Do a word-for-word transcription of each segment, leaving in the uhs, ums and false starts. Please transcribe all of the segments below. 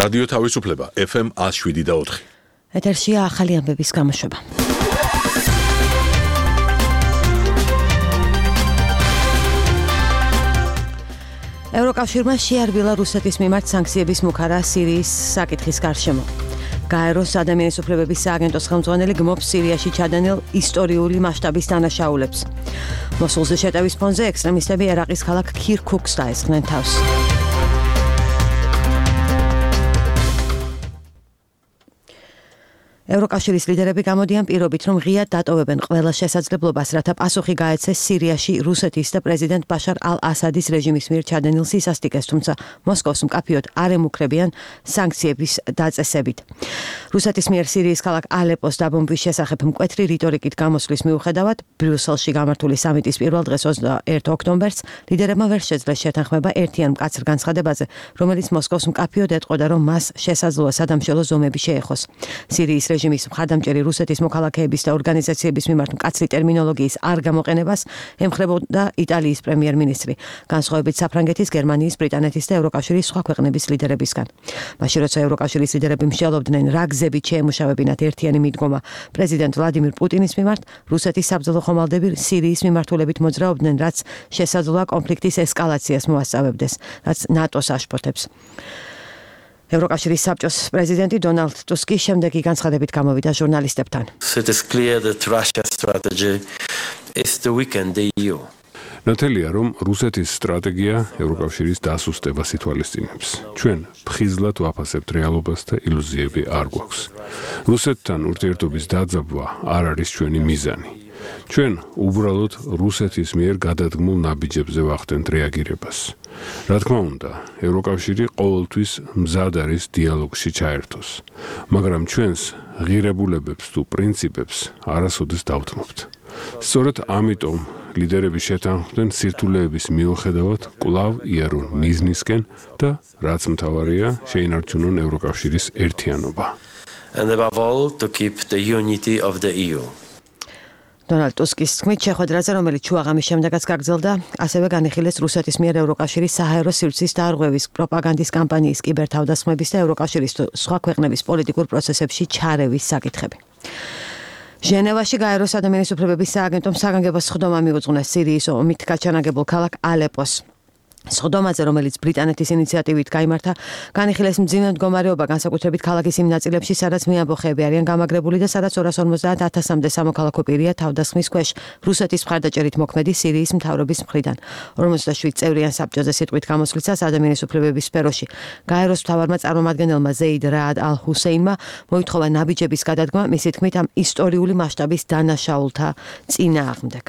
რადიო თავისუფლება F M one oh seven და four. ეთერშია ახალი ამბების გამოშვება. ევროკავშირმა შეარბილა რუსეთის მიმართ სანქციების მუქარა სირიის საკითხის გარშემო. გაეროს ადამიანის უფლებების სააგენტოს ხელმძღვანელი გმობს სირიაში ჩადენილ ისტორიული მასშტაბის დანაშაულებს. მოსულზე შეტევის ფონზე ექსტრემისტები ერაყის ქალაქ ქირქუქს დაესხნენ თავს. ევროკავშირის ლიდერები გამოდიან პირობით, რომ ღიად დატოვებენ ყველა შესაძლებლობას, რათა პასუხი გაეცეს სირიაში რუსეთის და პრეზიდენტ ბაშარ ალ-ასადის რეჟიმის მიერ ჩადენილ სისასტიკეს, თუმცა მოსკოვს მკაფიოდ არ ემუქრებიან სანქციების დაწესებით. რუსეთის მიერ სირიის ქალაქ ალეპოს დაბომბვის შესახებ მკვეთრი რიტორიკით გამოსვლის მიუხედავად, ბრიუსელში გამართული სამიტის პირველ დღეს ოცდაერთი ოქტომბერს ლიდერებმა ვერ შეძლეს შეთანხმება ერთიან მკაცრ განცხადებაზე, რომელიც მოსკოვს მკაფიოდ ეტყოდა, რომ მას შესაძლოა სადამშველო ზომები შეეხოს. სირიის რეჟიმის მხარდამჭერი რუსეთის მოქალაქეების და ორგანიზაციების მიმართ მკაცრი ტერმინოლოგიის არ გამოყენებას ემხრებოდა იტალიის პრემიერ-მინისტრი, განსხვავებით საფრანგეთის, გერმანიის, ბრიტანეთის და ევროკავშირის სხვა ქვეყნების ლიდერებისგან. მაშინ როცა ევროკავშირის ლიდერები მსჯელობდნენ რა გზებით შეემუშავებინათ ერთიანი მიდგომა პრეზიდენტ ვლადიმირ პუტინის მიმართ, რუსეთის საბრძოლო ხომალდები სირიის მიმართულებით მოძრაობდნენ, რაც შესაძლოა კონფლიქტის ესკალაციას მოასწავებდეს, რაც ნატოს აშფოთებს. ევროკავშირის საბჭოს პრეზიდენტი დონალდ ტუსკი შემდეგი განცხადებით გამოვიდა ჟურნალისტებთან. It is clear that Russia's strategy is to weaken the E U. ნათელია, რომ რუსეთის სტრატეგია ევროკავშირის დასუსტებას ითვალისწინებს. ჩვენ ფხიზლად ვაფასებთ რეალობას და ილუზიები არ გვაქვს. რუსეთთან ურთიერთობის დაძაბვა არ არის ჩვენი მიზანი. ჩვენ უბრალოდ რუსეთის მიერ გადადგმულ ნაბიჯებზე ვახდენთ რეაგირებას. რა თქმა უნდა, ევროკავშირი ყოველთვის მზად არის დიალოგში ჩაერთოს, მაგრამ ჩვენს ღირებულებებს თუ პრინციპებს არასოდეს დავთმობთ. სწორედ ამიტომ ლიდერები შეთანხმდნენ სირთულეების მიუხედავად კვლავ იარონ მიზნისკენ და რაც მთავარია, შეინარჩუნონ ევროკავშირის ერთიანობა. And above all, to keep the unity of the E U. დონალდ ტუსკის თქმით, შეხვედრაზე, რომელიც შუაღამის შემდეგაც გაგრძელდა, ასევე განიხილეს რუსეთის მიერ ევროკავშირის საჰაერო სივრცის დარღვევის, პროპაგანდის კამპანიის, კიბერთავდასხმების და ევროკავშირის სხვა ქვეყნების პოლიტიკურ პროცესებში ჩარევის საკითხები. ჟენევაში გაეროს ადამიანის უფლებების სააგენტომ საგანგებო სხდომა მიუძღვნეს სირიის ომით გაჩანაგებულ ქალაქ ალეპოს. სხდომაზე, რომელიც ბრიტანეთის ინიციატივით გაიმართა, განიხილეს მძიმე მდგომარეობა განსაკუთრებით ქალაქის იმ ნაწილებში, სადაც მეამბოხეები არიან გამაგრებული და სადაც ორას ორმოცდაათ ათასამდე სამოქალაქო პირია თავდასხმის ქვეშ რუსეთის მხარდაჭერით მოქმედი სირიის მთავრობის მხრიდან. ორმოცდაშვიდ წევრიან საბჭოზე სიტყვით გამოსვლისას ადამიანის უფლებების სფეროში გაეროს მთავარმა წარმომადგენელმა ზეიდ რაად ალ-ჰუსეინმა მოითხოვა ნაბიჯების გადადგმა, მისი თქმით, ამ ისტორიული მასშტაბის დანაშაულთა წინააღმდეგ.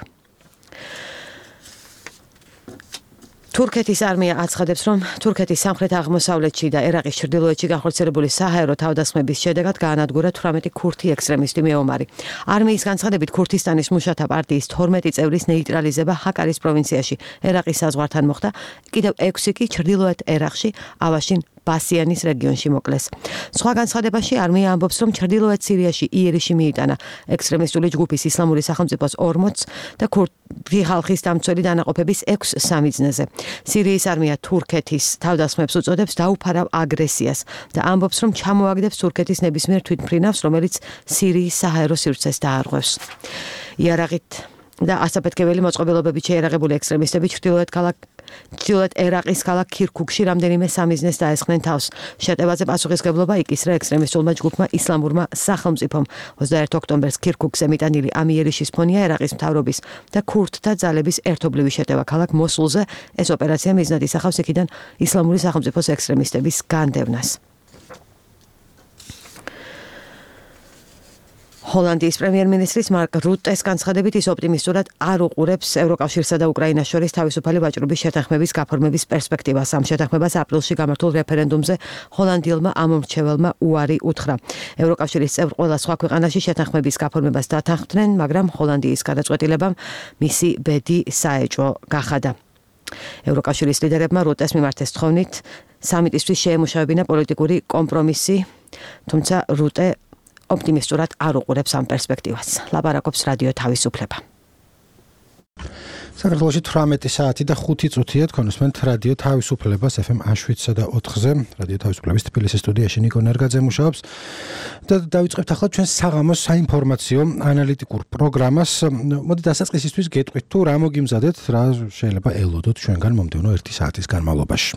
თურქეთის არმია აცხადებს, რომ თურქეთის სამხრეთ აღმოსავლეთში და ერაყის ჩრდილოეთში განხორციელებული საჰაერო თავდასხმების შედეგად გაანადგურა თვრამეტი ქურთი ექსტრემისტი მეომარი. არმიის განცხადებით, ქურთისტანის მუშათა პარტიის თორმეტი წევრის ნეიტრალიზება ჰაკარის პროვინციაში, ერაყის საზღვართან მოხდა, კიდევ ექვსი კი ჩრდილოეთ ერაყში, ავაშინ ბასიანის რეგიონში მოკლეს. სხვა განცხადებაში არმია ამბობს, რომ ჩრდილოეთ სირიაში იერიში მიიტანა ექსტრემისტული ჯგუფის ისლამური სახელმწიფოს ორმოცს და ქურთი ხალხის დამცველი დანაყოფების ექვს სამიზნეზე. სირიის არმია თურქეთის თავდასხმებს უწოდებს დაუფარავ აგრესიას და ამბობს, რომ ჩამოაგდებს თურქეთის ნებისმიერ თვითმფრინავს, რომელიც სირიის საჰაერო სივრცეს დაარღვევს. იარაღით და ასაფეთქებელი მოწყობილობებით შეერაღებული ექსტრემისტები ჩრდილოეთ ქალაქ ჩრდილოეთ ერაყის ქალაქ ქირქუქში რამდენიმე სამიზნეს დაესხნენ თავს. შეტევაზე პასუხისმგებლობა იკისრა ექსტრემისტულმა ჯგუფმა ისლამურმა სახელმწიფომ. ოცდაერთი ოქტომბერს ქირქუქზე მიტანილი ამ იერიშის ფონია ერაყის მთავრობის და ქურთთა ძალების ერთობლივი შეტევა ქალაქ მოსულზე. ეს ოპერაცია მიზნად ისახავს იქიდან ისლამური სახელმწიფოს ექსტრემისტების განდევნას. ჰოლანდიის პრემიერ-მინისტრის მარკ რუტეს განცხადებით, ის ოპტიმისტურად არ უყურებს ევროკავშირსა და უკრაინას შორის თავისუფალი ვაჭრობის შეთანხმების გაფორმების პერსპექტივას. ამ შეთანხმებას აპრილში გამართულ რეფერენდუმზე ჰოლანდიელმა ამომრჩეველმა უარი უთხრა. ევროკავშირის წევრ ყველა სხვა ქვეყანაში შეთანხმების გაფორმებას დათანხმდნენ, მაგრამ ჰოლანდიის გადაწყვეტილებამ მისი ბედი საეჭვო გახადა. ევროკავშირის ლიდერებმა რუტეს მიმართეს თხოვნით სამიტისთვის შეემუშავებინა პოლიტიკური კომპრომისი, თუმცა რუტე ოპტიმისტურად არ უყურებს ამ პერსპექტივას. ლაპარაკობს რადიო თავისუფლება. საქართველოში თვრამეტი საათი და ხუთი წუთია თქვენსმენთ რადიო თავისუფლებას ეფ ემ შვიდსა და ოთხზე რადიო თავისუფლების თბილისის სტუდიაში ნიკო ნერგაძე მუშაობს და დავიწყებთ ახლა ჩვენ საღამოს საინფორმაციო ანალიტიკურ პროგრამას. მოდი დასაწყისისთვის გეტყვით თუ რა მოგიმზადეთ, რა შეიძლება ელოდოთ ჩვენგან მომდევნო ერთი საათის განმავლობაში.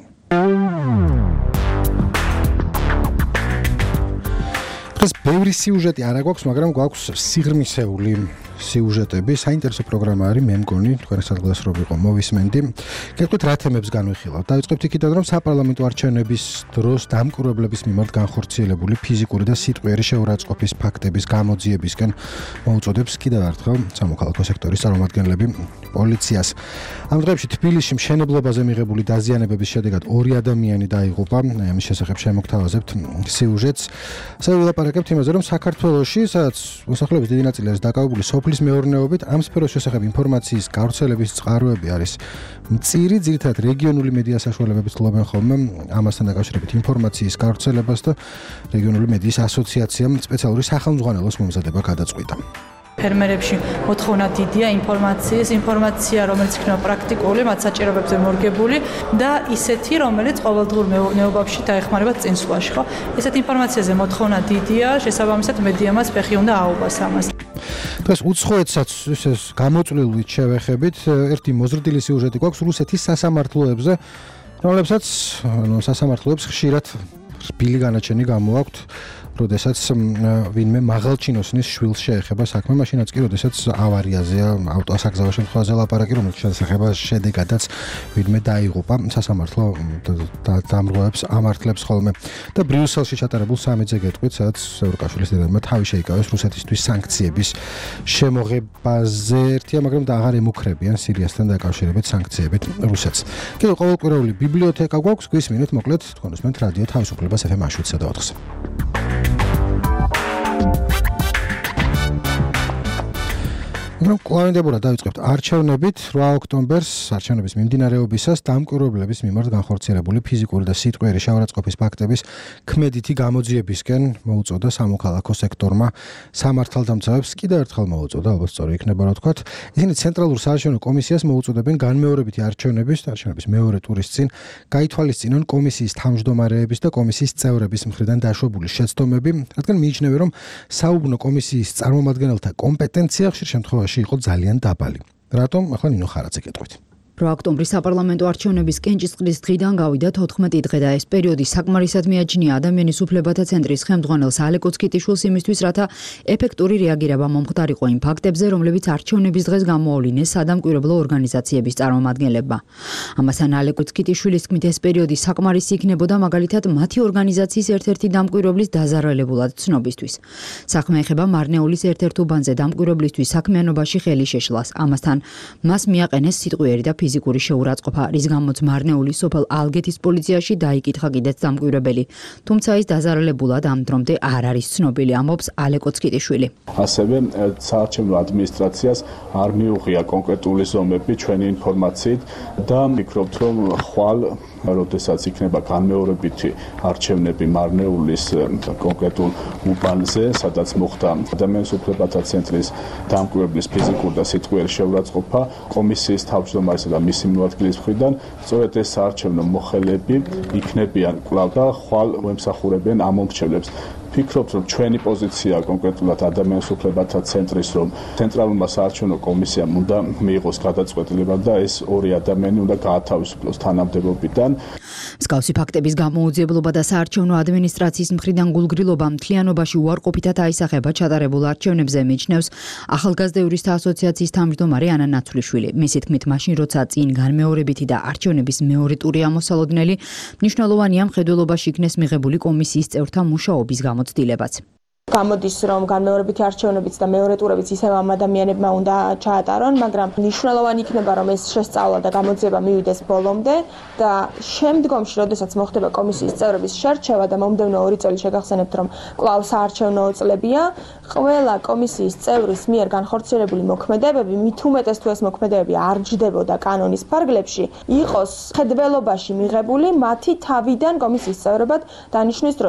დღეს ბევრი სიუჟეტი არ გვაქვს, მაგრამ გვაქვს სიღრმისეული სიუჟეტები. საინტერესო პროგრამა არის, მე მგონი, თქვენ სადღაც რო ვიყო მოვისმენდი. გეტყვით რა თემებს განვიხილავთ. დავიწყებთ იქიდან, რომ საპარლამენტო არჩევნების დროს დამკვირვებლების მიმართ განხორციელებული ფიზიკური და სიტყვიერი შეურაცხყოფის ფაქტების გამოძიებისკენ მოუწოდებს კიდევ ერთხელ სამოქალაქო სექტორის წარმომადგენლები პოლიციას. ამ დღეებში თბილისში მშენებლობაზე მიღებული დაზიანებების შედეგად ორი ადამიანი დაიღუპა. ამის შესახებ შემოგთავაზებთ სიუჟეტს. ასე ვილაპარაკებთ იმაზე, რომ საქართველოში, სადაც მოსახლეობის დიდი ნაწილი არის დაკავებული სოფლის მეურნეობით, ამ სფეროს შესახებ ინფორმაციის გავრცელების წყაროები არის მწირი, ძირითადად რეგიონული მედია საშუალებებით ცდილობენ ხოლმე ამასთან დაკავშირებით ინფორმაციის გავრცელებას და რეგიონული მედიის ასოციაციამ სპეციალური სახელმძღვანელოს მომზადება გადაწყვიტა. ფერმერებში მოთხოვნა დიდია ინფორმაციის, ინფორმაცია, რომელიც იქნება პრაქტიკული, მათ საჭიროებებზე მორგებული და ისეთი, რომელიც ყოველდღიურ მეურნეობაში დაეხმარება წინსვლაში, ხო? ესეთი ინფორმაციაზე მოთხოვნა დიდია, შესაბამისად მედიამაც ფეხი უნდა აუღოს ამას. დღეს უცხოეთსაც ეს გამოწვლილვით შევეხებით, ერთი მოზრდილი სიუჟეტი გვაქვს რუსეთის სასამართლოებზე, რომლებსაც სასამართლოებს ხშირად რბილი განაჩენი გამოაქვთ. როდესაც ვინმე მაღალჩინოსნის შვილს შეეხება საქმე, მაშინაც კი როდესაც ავარიაზეა, ავტოსაგზაო შემთხვევაზე ლაპარაკი, რომელიც შესახება შედეგადაც ვინმე დაიღუპა. სასამართლო დამრღვევებს ამართლებს ხოლმე და ბრიუსელში ჩატარებულ სამედზე გეტყვით, სადაც ევროკავშირის ლიდერმა თავი შეიკავეს რუსეთისთვის სანქციების შემოღებაზე. ერთია, მაგრამ და აღარ ემუქრებიან სირიასთან დაკავშირებით სანქციებით რუსეთს. კიდევ ყოველკვირეული ბიბლიოთეკა გვაქვს, გვისმინეთ მოკლედ თქვენსმენთ რადიო თავისუფლებას ეფ ემ შვიდსა და ოთხზე. მაგრამ კლავინდებურად დავიწყებთ არჩევნებით. რვა ოქტომბერს არჩევნების მიმდინარეობისას დამკვირვებლების მიმართ განხორციელებული ფიზიკური და სიტყვიერი შეურაცხყოფის ფაქტების ქმედითი გამოძიებისკენ მოუწოდა სამოქალაქო სექტორმა. სამართალდამცავებს კიდევ ერთხელ მოუწოდა, ალბათ სწორი იქნება რა ვთქვათ. ისინი ცენტრალურ საარჩევნო კომისიას მოუწოდებენ განმეორებითი არჩევნების, არჩევნების მეორე ტურის წინ გაითვალისწინონ კომისიის თავმჯდომარეების და კომისიის წევრების მხრიდან დაშვებული შეცდომები, რადგან მიიჩნევენ, რომ საუბნო კომისიის წარმომადგენელთა კომპეტენცია ხშირ შემთხვევაში იყო ძალიან დაბალი. რატომ? ახლა ნინო ხარაძე გეტყვით. რვა ოქტომბრის საპარლამენტო არჩევნების კენჭისყრის დღიდან გავიდა თოთხმეტი დღე და ეს პერიოდი საკმარისად მიაჩნია ადამიანის უფლებათა ცენტრის ხელმძღვანელს ალე კოცკიტიშვილს იმისთვის, რათა ეფექტური რეაგირება მომხდარიყო იმ ფაქტებზე, რომლებიც არჩევნების დღეს გამოავლინეს სადამკვირვებლო ორგანიზაციების წარმომადგენლებმა. ამასთან ალე კოცკიტიშვილის თქმით, ეს პერიოდი საკმარისი იქნებოდა მაგალითად მათი ორგანიზაციის ერთ-ერთი დამკვირვებლის დაზარალებულად ცნობისთვის. საქმე ეხება მარნეულის ერთ-ერთ უბანზე დამკვირვებლისთვის საქმიანობაში ხელი შეშლას. ამასთან მას მიაყენეს სიტყვიერი და ფიზიკური შეურაცხყოფა, რის გამოც მარნეულის სოფელ ალგეთის პოლიციაში დაიკითხა კიდეც დამკვირვებელი. თუმცა ის დაზარალებულად ამ დრომდე არ არის ცნობილი, ამბობს ალე კოცკიტიშვილი. ასევე საარჩევნო ადმინისტრაციას არ მიუღია კონკრეტული ზომები ჩვენი ინფორმაციით და ვფიქრობთ, რომ ხვალ როდესაც იქნება განმეორებითი არჩევნები მარნეულის კონკრეტულ უბანზე, სადაც მოხდა ადამიანის უფლებათა ცენტრის დამკვირვებლის ფიზიკური და სიტყვიერი შეურაცხყოფა კომისიის თავმჯდომარისა და მისი მოადგილის მხრიდან, სწორედ ეს საარჩევნო მოხელეები იქნებიან კვლავ და ხვალ მოემსახურებიან ამ მომრჩევლებს. ვფიქრობთ, რომ ჩვენი პოზიცია კონკრეტულად ადამიანის უფლებათა ცენტრის, რომ ცენტრალურმა საარჩევნო კომისიამ უნდა მიიღოს გადაწყვეტილება და ეს ორი ადამიანი უნდა გაათავისუფლოს თანამდებობიდან. მსგავსი ფაქტების გამოუძიებლობა და საარჩევნო ადმინისტრაციის მხრიდან გულგრილობა მთლიანობაში უარყოფითად აისახება ჩატარებულ არჩევნებზე, მიიჩნევს ახალგაზრდა იურისტთა ასოციაციის თავმჯდომარე ანა ნაცვლიშვილი. მისი თქმით, მაშინ როცა წინ განმეორებითი და არჩევნების მეორე ტური ამოსალოდნელი, მნიშვნელოვანია მხედველობაში იქნეს მიღებული კომისიის წევრთა მუშაობის გამოცდილებაც. გამოდის, რომ განმეორებითი არჩევნებიც და მეორე ტურებიც ისევ ამ ადამიანებმა უნდა ჩაატარონ, მაგრამ მნიშვნელოვანი იქნება, რომ ეს შესწავლა და გამოძიება მივიდეს ბოლომდე და შემდგომში, როდესაც მოხდება კომისიის წევრების შერჩევა და მომდევნო ორი წელი შეგახსენებთ, რომ კვლავ საარჩევნო წლებია, ყველა კომისიის წევრის მიერ განხორციელებული მოქმედებები, მით უმეტეს თუ ეს მოქმედებები არ ჯდებოდა კანონის ფარგლებში, იყოს ხედველობაში მიღებული მათი თავიდან კომისიის წევრებად დანიშნვის დროს.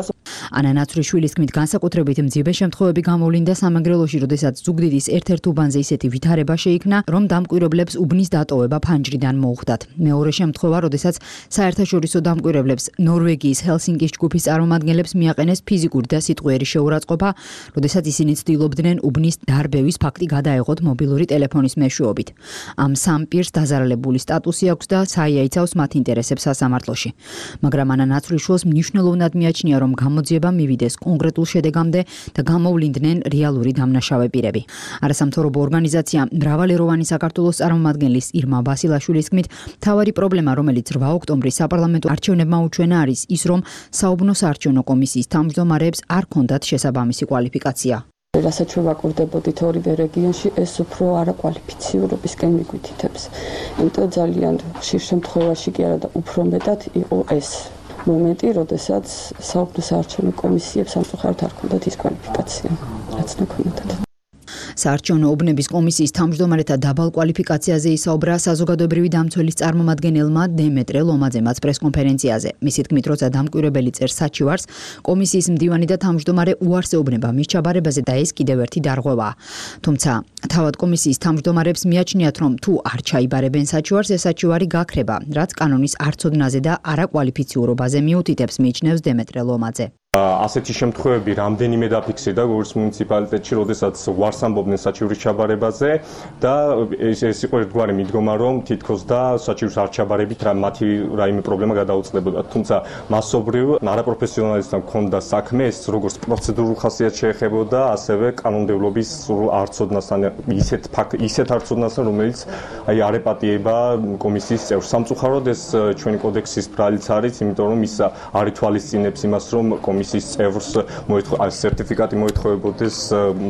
ანა ნაცრიშვილის თქმით, განსაკუთრებით მძიმე შემთხვევები გამოვლინდა სამეგრელოში, როდესაც ზუგდიდის ერთ-ერთ უბანზე ისეთი ვითარება შეიქმნა, რომ დამკვირვებლებს უბნის დატოვება ფანჯრიდან მოუხდათ. მეორე შემთხვევა, როდესაც საერთაშორისო დამკვირვებლებს ნორვეგიის ჰელსინკის ჯგუფის წარმომადგენლებს მიაყენეს ფიზიკური და სიტყვიერი შეურაცხყოფა, როდესაც ისინი ცდილობდნენ უბნის დარბევის ფაქტი გადაეღოთ მობილური ტელეფონის მეშვეობით. ამ სამ პირს დაზარალებული სტატუსი აქვს და საიაიცავს მათ ინტერესებს სასამართლოში. მაგრამ ანა ნაცრიშვილს მნიშვნელოვნად მიაჩნია, რომ გამოძიება მივიდეს კონკრეტულ შედეგამდე და გამოვლინდნენ რეალური დამნაშავე პირები. არასამთავრობო ორგანიზაცია მრავალეროვანი საქართველოს წარმომადგენლის ირმა ბასილაშვილის თქმით, მთავარი პრობლემა, რომელიც რვა ოქტომბრის საპარლამენტო არჩევნებმა უჩვენა, არის ის, რომ საუბნო საარჩევნო კომისიის თავმჯდომარეებს არ ჰქონდათ შესაბამისი კვალიფიკაცია. რასაც ვაკურდებოდით ორივე რეგიონში, ეს უფრო არაკვალიფიციურობისკენ მიგვითითებს. იმიტომ ძალიან ხშირ შემთხვევაში კი არა და უფრო მეტად იყო ეს მომენტი, როდესაც საუბნო საარჩევნო კომისიებს სამწუხაროდ არ ჰქონდათ ის კვალიფიკაცია, რაც ნაქვინოდათ. საარჩევნო უბნების კომისიის თავმჯდომარეთა დაბალ კვალიფიკაციაზე ისაუბრა საზოგადოებრივი დამცველის წარმომადგენელმა დემეტრე ლომაძემაც პრესკონფერენციაზე. მისი თქმით, როცა დამკვირვებელი წერს საჩივარს, კომისიის მდივანი და თავმჯდომარე უარსეობნება მის ჩაბარებაზე და ეს კიდევ ერთი დარღვევაა. თუმცა, თავად კომისიის თავმჯდომარებს მიაჩნიათ, რომ თუ არ ჩაიბარებენ საჩივარს, ეს საჩივარი გაქრება, რაც კანონის არცოდნაზე და არაკვალიფიციურობაზე მიუთითებს, მიიჩნევს დემეტრე ლომაძე. ასეთი შემთხვევები რამდენიმე დაფიქსირდა როგორც მუნიციპალიტეტში, როდესაც უარს ამბობდნენ საჩივრის ჩაბარებაზე და ეს ეს იყო ერთგვარი მიდგომა, რომ თითქოს და საჩივრის არ ჩაბარებით რა მათი რაიმე პრობლემა გადაუწდებოდა. თუმცა მასობრივ არაპროფესიონალისთან ჰქონდა საქმე, ეს როგორც პროცედურულ ხასიათს შეეხებოდა, ასევე კანონმდებლობის სრულ არცოდნასთან, ისეთ ფაქტ ისეთ არცოდნასთან, რომელიც აი არ ეპატიება კომისიის წევრს. სამწუხაროდ ეს ჩვენი კოდექსის ბრალიც არის, იმიტომ რომ ის არ ითვალისწინებს იმას, რომ კომისიის წევრს მოეთხოვა სერტიფიკატი მოეთხოვებოდეს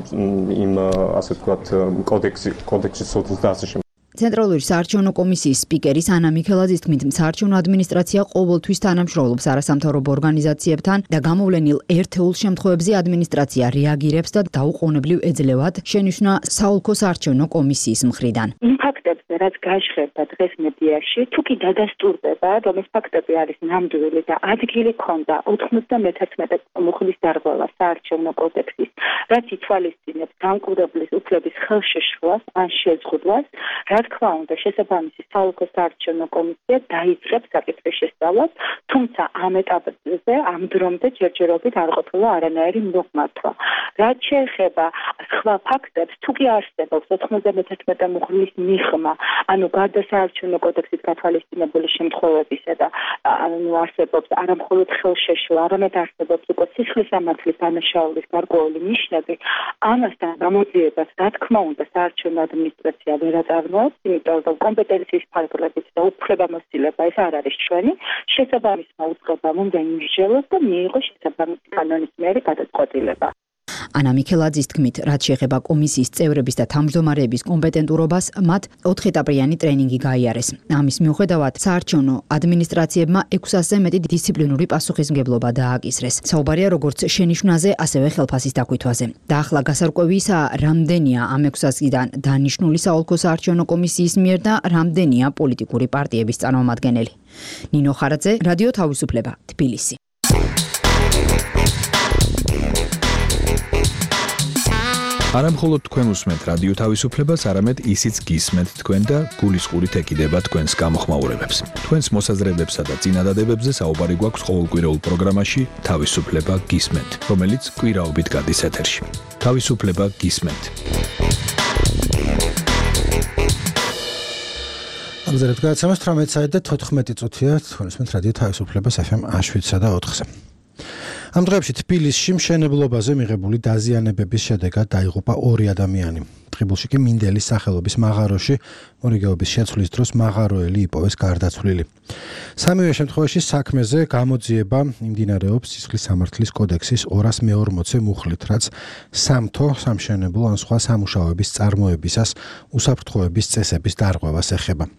იმ ასე ვთქვათ კოდექსი კოდექსის სოციალურ და ასე შემდეგ. ცენტრალური საარჩევნო კომისიის სპიკერის ანა მიქელაძის თქმით, საარჩევნო ადმინისტრაცია ყოველთვის თანამშრომლობს არასამთავრობო ორგანიზაციებთან და გამოვლენილ ერთეულ შემთხვევებზე ადმინისტრაცია რეაგირებს და დაუყოვნებლივ ეძლევათ, შენიშნა საოლქო საარჩევნო კომისიის მხრიდან. იმ ფაქტებზე, რაც გაჟღერდა დღეს მედიაში, თუ კი დადასტურდება, რომ ეს ფაქტები არის ნამდვილი და ადგილი ჰქონდა ოთხმოცდამეთერთმეტე მუხლის დარღვევა საარჩევნო კოდექსის, რაც ითვალისწინებს დამკვირვებლის უფლების ხელშეშლას ან შეზღუდვას, რა თქმა უნდა, შესაბამისი საოლქო საარჩევნო კომისია დაიწყებს საკითხის შესწავლას, თუმცა ამ ეტაპზე ამ დრომდე ჯერჯერობით არ ყოფილა არანაირი მოგმართვა. რაც შეეხება სხვა ფაქტებს, თუ კი არსებობს ოთხმოცდამეთერთმეტე მუხლის მიღმა, ანუ გარდა საარჩევნო კოდექსით გათვალისწინებული შემთხვევებისა და ანუ არსებობს არა მხოლოდ ხელშეშლა, არამედ არსებობს უკვე სისხლის სამართლის დანაშაულის გარკვეული ნიშნები, ამასთან გამოძიებას, რა თქმა უნდა, საარჩევნო ადმინისტრაცია ვერ აწარმოებს, იმიტომ რომ კომპეტენციის ფარგლებით და უფლებამოსილება ეს არ არის ჩვენი, შესაბამისმა უწყებამ უნდა იმსჯელოს და მიიღოს შესაბამისი კანონის მიერი გადაწყვეტილება. ანა მიქელაძის თქმით, რაც შეეხება კომისიის წევრების და თავმჯდომარეების კომპეტენტურობას, მათ ოთხეტაპიანი ტრენინგი გაიარეს. ამის მიუხედავად, საარჩევნო ადმინისტრაციებმა ექვს ათასზე მეტი დისციპლინური პასუხისმგებლობა დააკისრეს. საუბარია როგორც შენიშვნაზე, ასევე ხელფასის დაკვითვაზე. და ახლა გასარკვევი ისაა, რამდენია ამ ექვს ათასიდან დანიშნული საოლქო საარჩევნო კომისიის მიერ და რამდენია პოლიტიკური პარტიების წარმომადგენელი. ნინო ხარაძე, რადიო თავისუფლება, თბილისი. არა მხოლოდ თქვენ უსმენთ რადიო თავისუფლებას, არამედ ისიც გისმენთ თქვენ და გულისყურით ეკიდება თქვენს გამოხმაურებებს. თქვენს მოსაზრებებსა და წინადადებებზე საუბარი გვაქვს ყოველკვირეულ პროგრამაში თავისუფლება გისმენთ, რომელიც კვირაობით გადის ეთერში. თავისუფლება გისმენთ. ამზადეთ გადაცემას თვრამეტი საათი და თოთხმეტი წუთია, თქვენ უსმენთ რადიო თავისუფლებას ეფ ემ შვიდსა და ოთხზე. ამ დღეებში თბილისში მშენებლობაზე მიღებული დაზიანებების შედეგად დაიღუპა ორი ადამიანი. ტყიბულში კი მინდელის სახელობის მაღაროში მორიგეობის შეცვლის დროს მაღაროელი იპოვეს გარდაცვლილი. სამივე შემთხვევაში საქმეზე გამოძიება იმდინარეობს სისხლის სამართლის კოდექსის ორას მეორმოცე მუხლით, რაც სამთო, სამშენებლო ან სხვა სამუშაოების წარმოებისას უსაფრთხოების წესების დარღვევას ეხება.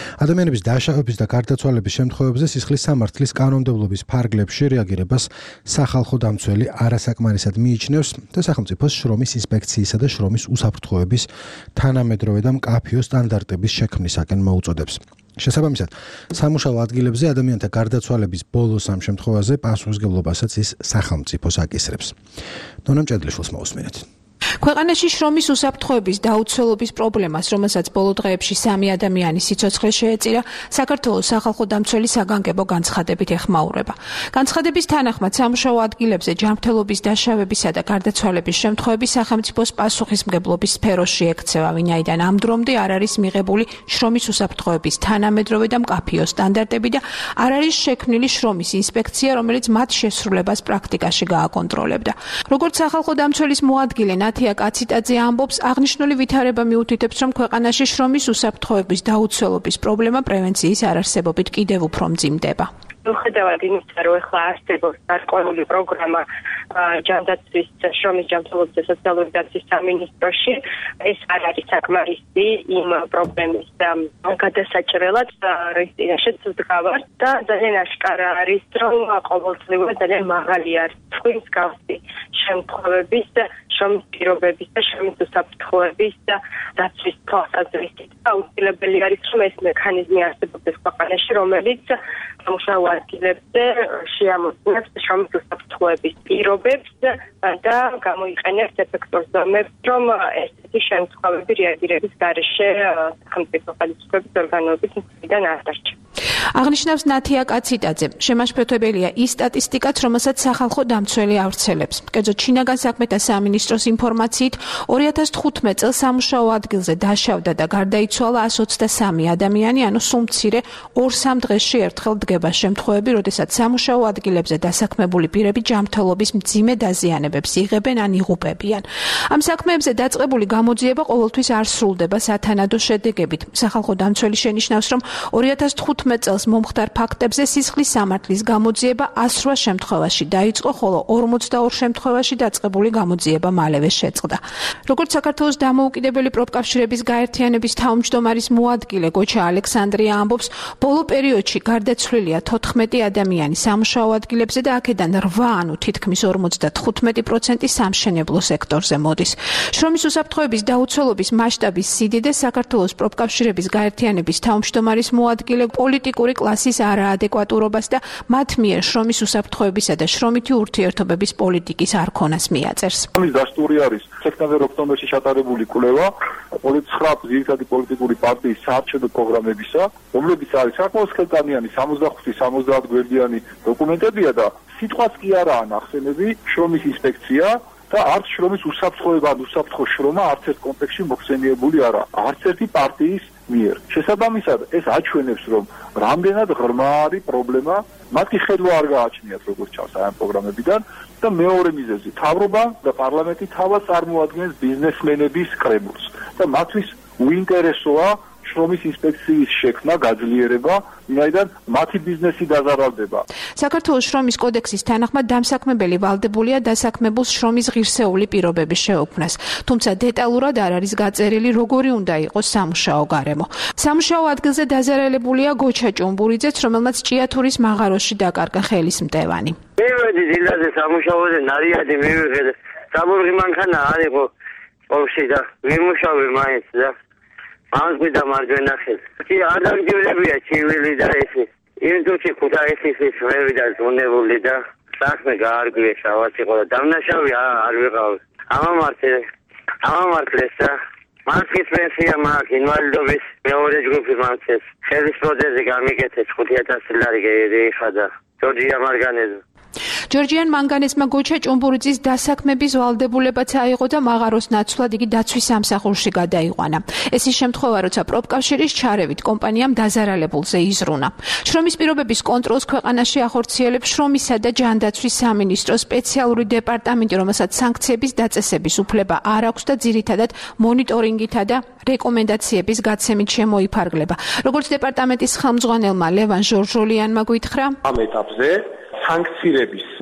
ადამიანების დაშავების და გარდაცვალების შემთხვევებზე სისხლის სამართლის კანონმდებლობის ფარგლებში რეაგირებას სახალხო დამცველი არასაკმარისად მიიჩნევს და სახელმწიფოს შრომის ინსპექციისა და შრომის უსაფრთხოების თანამედროვე და მკაფიო სტანდარტების შექმნისაკენ მოუწოდებს. შესაბამისად, სამუშაო ადგილებზე ადამიანთა გარდაცვალების ბოლო სამ შემთხვევაზე პასუხისმგებლობასაც ის სახელმწიფოს აკისრებს. ნონამ ჭედლიშვილს მოусმინეთ. ქვეყანაში შრომის უსაფრთხოების დაუცველობის პრობლემას, რომელსაც ბოლო დღეებში სამი ადამიანის სიცოცხლე შეეწირა, საქართველოს სახალხო დამცველი საგანგებო განცხადებით ეხმაურება. განცხადების თანახმად, სამუშაო ადგილებზე ჯანმრთელობის დაშავებისა და გარდაცვალების შემთხვევები სახელმწიფოს პასუხისმგებლობის სფეროში ექცევა, ვინაიდან ამ დრომდე არ არის მიღებული შრომის უსაფრთხოების თანამედროვე და მკაფიო სტანდარტები და არ არის შექმნილი შრომის ინსპექცია, რომელიც მათ შესრულებას პრაქტიკაში გააკონტროლებდა. როგორც სახალხო დამცველის მოადგილე ნათია კაციტაძე ამბობს, აღნიშნული ვითარება მიუთითებს, რომ ქვეყანაში შრომის უსაფრთხოების დაუცველობის პრობლემა პრევენციის არარსებობით კიდევ უფრო მძიმდება. მიუხედავად იმისა, რომ ახლა არსებობს გარკვეული პროგრამა ჯანდაცვის, შრომის ჯანმრთელობის და სოციალური დაცვის სამინისტროში, ეს არ არის საკმარისი იმ პრობლემის გადასაჭრელად, რის წინაშეც ვდგავართ და ძალიან აშკარა არის, რომ ყოველწლიურად ძალიან მაღალი არის თქვის გავსი შემთხვევების შრომის პირობების და შრომის უსაფრთხოების და დაცვის თვალსაზრისით. აუცილებელი არის, რომ ეს მექანიზმი არსებობდეს ქვეყანაში, რომელიც სამუშაო ადგილებზე შეამოწმებს შრომის უსაფრთხოების პირობებს და გამოიყენებს ეფექტურ ზომებს, რომ ესეთი შემთხვევები რეაგირების გარეშე სახელმწიფო ხელისუფლების ორგანოების მხრიდან არ დარჩა. აღნიშნავს ნათია კაციტაძე, შემაშფოთებელია ის სტატისტიკაც, რომელსაც სახალხო დამცველი ავრცელებს. კერძოდ, შინაგან საქმეთა სამინისტროს ინფორმაციით, ორი ათას თხუთმეტ წელს სამუშაო ადგილზე დაშავდა და გარდაიცვალა ას ოცდასამი ადამიანი, ანუ სულ მცირე ორ-სამ დღეში ერთხელ დგება შემთხვევები, როდესაც სამუშაო ადგილებზე დასაქმებული პირები ჯანმრთელობის მძიმე დაზიანებებს იღებენ ან იღუპებიან. ამ საქმეებზე დაწყებული გამოძიება ყოველთვის არ სრულდება სათანადო შედეგებით. სახალხო დამცველი შენიშნავს, რომ ორი ათას თხუთმეტ წელს მომხდარ ფაქტებზე სისხლის სამართლის გამოძიება ას რვა შემთხვევაში დაიწყო, ხოლო ორმოცდაორ შემთხვევაში დაწყებული გამოძიება მალევე შეწყდა. როგორც საქართველოს დამოუკიდებელი პროფკავშირების გაერთიანების თავმჯდომარის მოადგილე გოჩა ალექსანდრია ამბობს, ბოლო პერიოდში გარდაცვლილია თოთხმეტი ადამიანი სამუშაო ადგილებზე და აქედან რვა, ანუ თითქმის ორმოცდათხუთმეტი პროცენტი სამშენებლო სექტორზე მოდის. შრომის უსაფრთხოების დაუცველობის მასშტაბის სიდიდე საქართველოს პროფკავშირების გაერთიანების თავმჯდომარის მოადგილე პოლიტიკური კლასის არაადეკვატურობას და მათ მიერ შრომის უსაფრთხოებისა და შრომითი ურთიერთობების პოლიტიკის არქონას მიაწერს. ამის დასტური არის სექტემბერ-ოქტომბერში ჩატარებული კვლევა ცხრა ძირითადი პოლიტიკური პარტიის საარჩევნო პროგრამებისა, რომლებიც არის საკმაოდ ხელკანიანი სამოცდახუთი სამოცდაათ გვერდიანი დოკუმენტებია და სიტყვაც კი არაა ნახსენები შრომის ინსპექცია და არც შრომის უსაფრთხოება და უსაფრთხო შრომა არც ერთ კონტექსტში მოხსენიებული არა, არც ერთი პარტიის მიერ. შესაბამისად, ეს აჩვენებს, რომ რამდენად ღრმა არის პრობლემა, მათი ხედვა არ გააჩნიათ როგორც ჩანს ამ პროგრამებიდან და მეორე მიზეზი, მთავრობა და პარლამენტი თავად წარმოადგენს ბიზნესმენების კრებულს და მათთვის უინტერესოა შრომის ინსპექციის შექმნა, გაძლიერება, ვინაიდან მათი ბიზნესი დაზარალდება. საქართველოს შრომის კოდექსის თანახმად დამსაქმებელი ვალდებულია დასაქმებულს შრომის ღირსეული პირობების შეუქმნას, თუმცა დეტალურად არ არის გაწერილი, როგორი უნდა იყოს სამუშაო გარემო. სამუშაო ადგილზე დაზარალებულია გოჩა ჭუმბურიძეც, რომელმაც ჭიათურის მაღაროში დაკარგა ხელის მტევანი. მივედი დილაზე სამუშაოზე, ნარიადი მივიღე. საბურღი მანქანა არ იყო ყოვში და ვიმუშავე მაინც და ამას მიდა მარჯვენა ხელი. კი ადამიანებია ჩივილი და ესე. იმ თუჩი ქუთაისის ის ვევი და ზონებული და საქმე გაარგვია ვაც იყო და დამნაშავე არ ვიყავ. ამამართე ამამართლეს და მასკის პენსია მაქვს ინვალიდობის მეორე ჯგუფი მაქვს. ხელის პროთეზი გამიკეთეს ხუთი ათასი ლარი გეიხადა. ჯორჯია მარგანეზო. ჯორჯიან მანგანესმა გოჩა ჭუმბურიძის დასაქმების ვალდებულებაც აიღო და მაღაროს ნაცვლად იგი დაცვის სამსახურში გადაიყვანა. ეს ის შემთხვევა, როცა პროფკავშირის ჩარევით კომპანიამ დაზარალებულზე იზრუნა. შრომის პირობების კონტროლს ქვეყანაში ახორციელებს შრომისა და ჯანდაცვის სამინისტროს სპეციალური დეპარტამენტი, რომელსაც სანქციების დაწესების უფლება არ აქვს და ძირითადად მონიტორინგითა და რეკომენდაციების გაცემით შემოიფარგლება. როგორც დეპარტამენტის ხელმძღვანელმა ლევან ჟორჟოლიანმა გითხრა, ამ ეტაპზე სანქცირების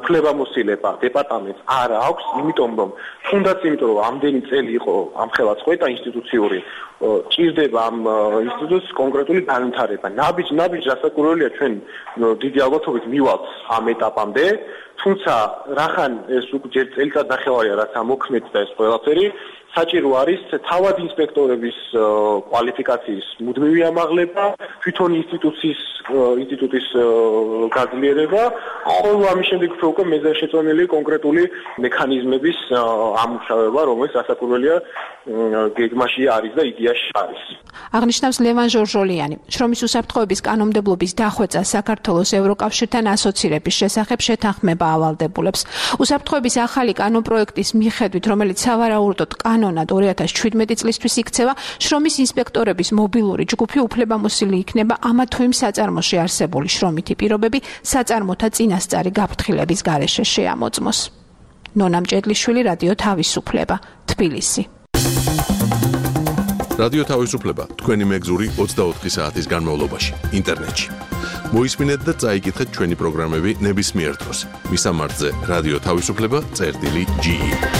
უფლებამოსილება დეპარტამენტს არ აქვს, იმიტომ რომ თუნდაც იმიტომ რომ ამდენი წელი იყო ამხელა წყვეტა ინსტიტუციური ჭირდება ამ ინსტიტუტს კონკრეტული განვითარება. ნაბიჯ ნაბიჯ რასაკვირველია ჩვენ დიდი ალბათობით მივალთ ამ ეტაპამდე, თუმცა რახან ეს უკვე ჯერ წელიწად ნახევარია რაც ამოქმედდა ეს ყველაფერი, საჭირო არის თავად ინსპექტორების კვალიფიკაციის მუდმივი ამაღლება, თვითონ ინსტიტუციის ინსტიტუტის გაძლიერება, ხოლო ამის შემდეგ უკვე მეზარშეწონილი კონკრეტული მექანიზმების ამუშავება, რომელიც რასაკვირველია გეგმაში არის და იდეაში არის. აღნიშნავს ლევან ჟორჟოლიანი. შრომის უსაფრთხოების კანონმდებლობის დახვეწა საქართველოს ევროკავშირთან ასოცირების შესახებ შეთანხმება ავალდებულებს. უსაფრთხოების ახალი კანონპროექტის მიხედვით, რომელიც სავარაუდოდ კანონად ორი ათას შვიდმეტი წლისთვის იქცევა, შრომის ინსპექტორების მობილური ჯგუფი უფლებამოსილი იქნება ამა თუ იმ საწარმოში არსებული შრომითი პირობები საწარმოთა წინასწარი გაფრთხილების გარეშე შეამოწმოს. ნონა მჭედლიშვილი, რადიო თავისუფლება, თბილისი. რადიო თავისუფლება თქვენი მეგზური ოცდაოთხი საათის განმავლობაში ინტერნეტში. მოისმინეთ და წაიკითხეთ ჩვენი პროგრამები ნებისმიერ დროს. მისამართზე რადიო თავისუფლება წერტილი ჯი.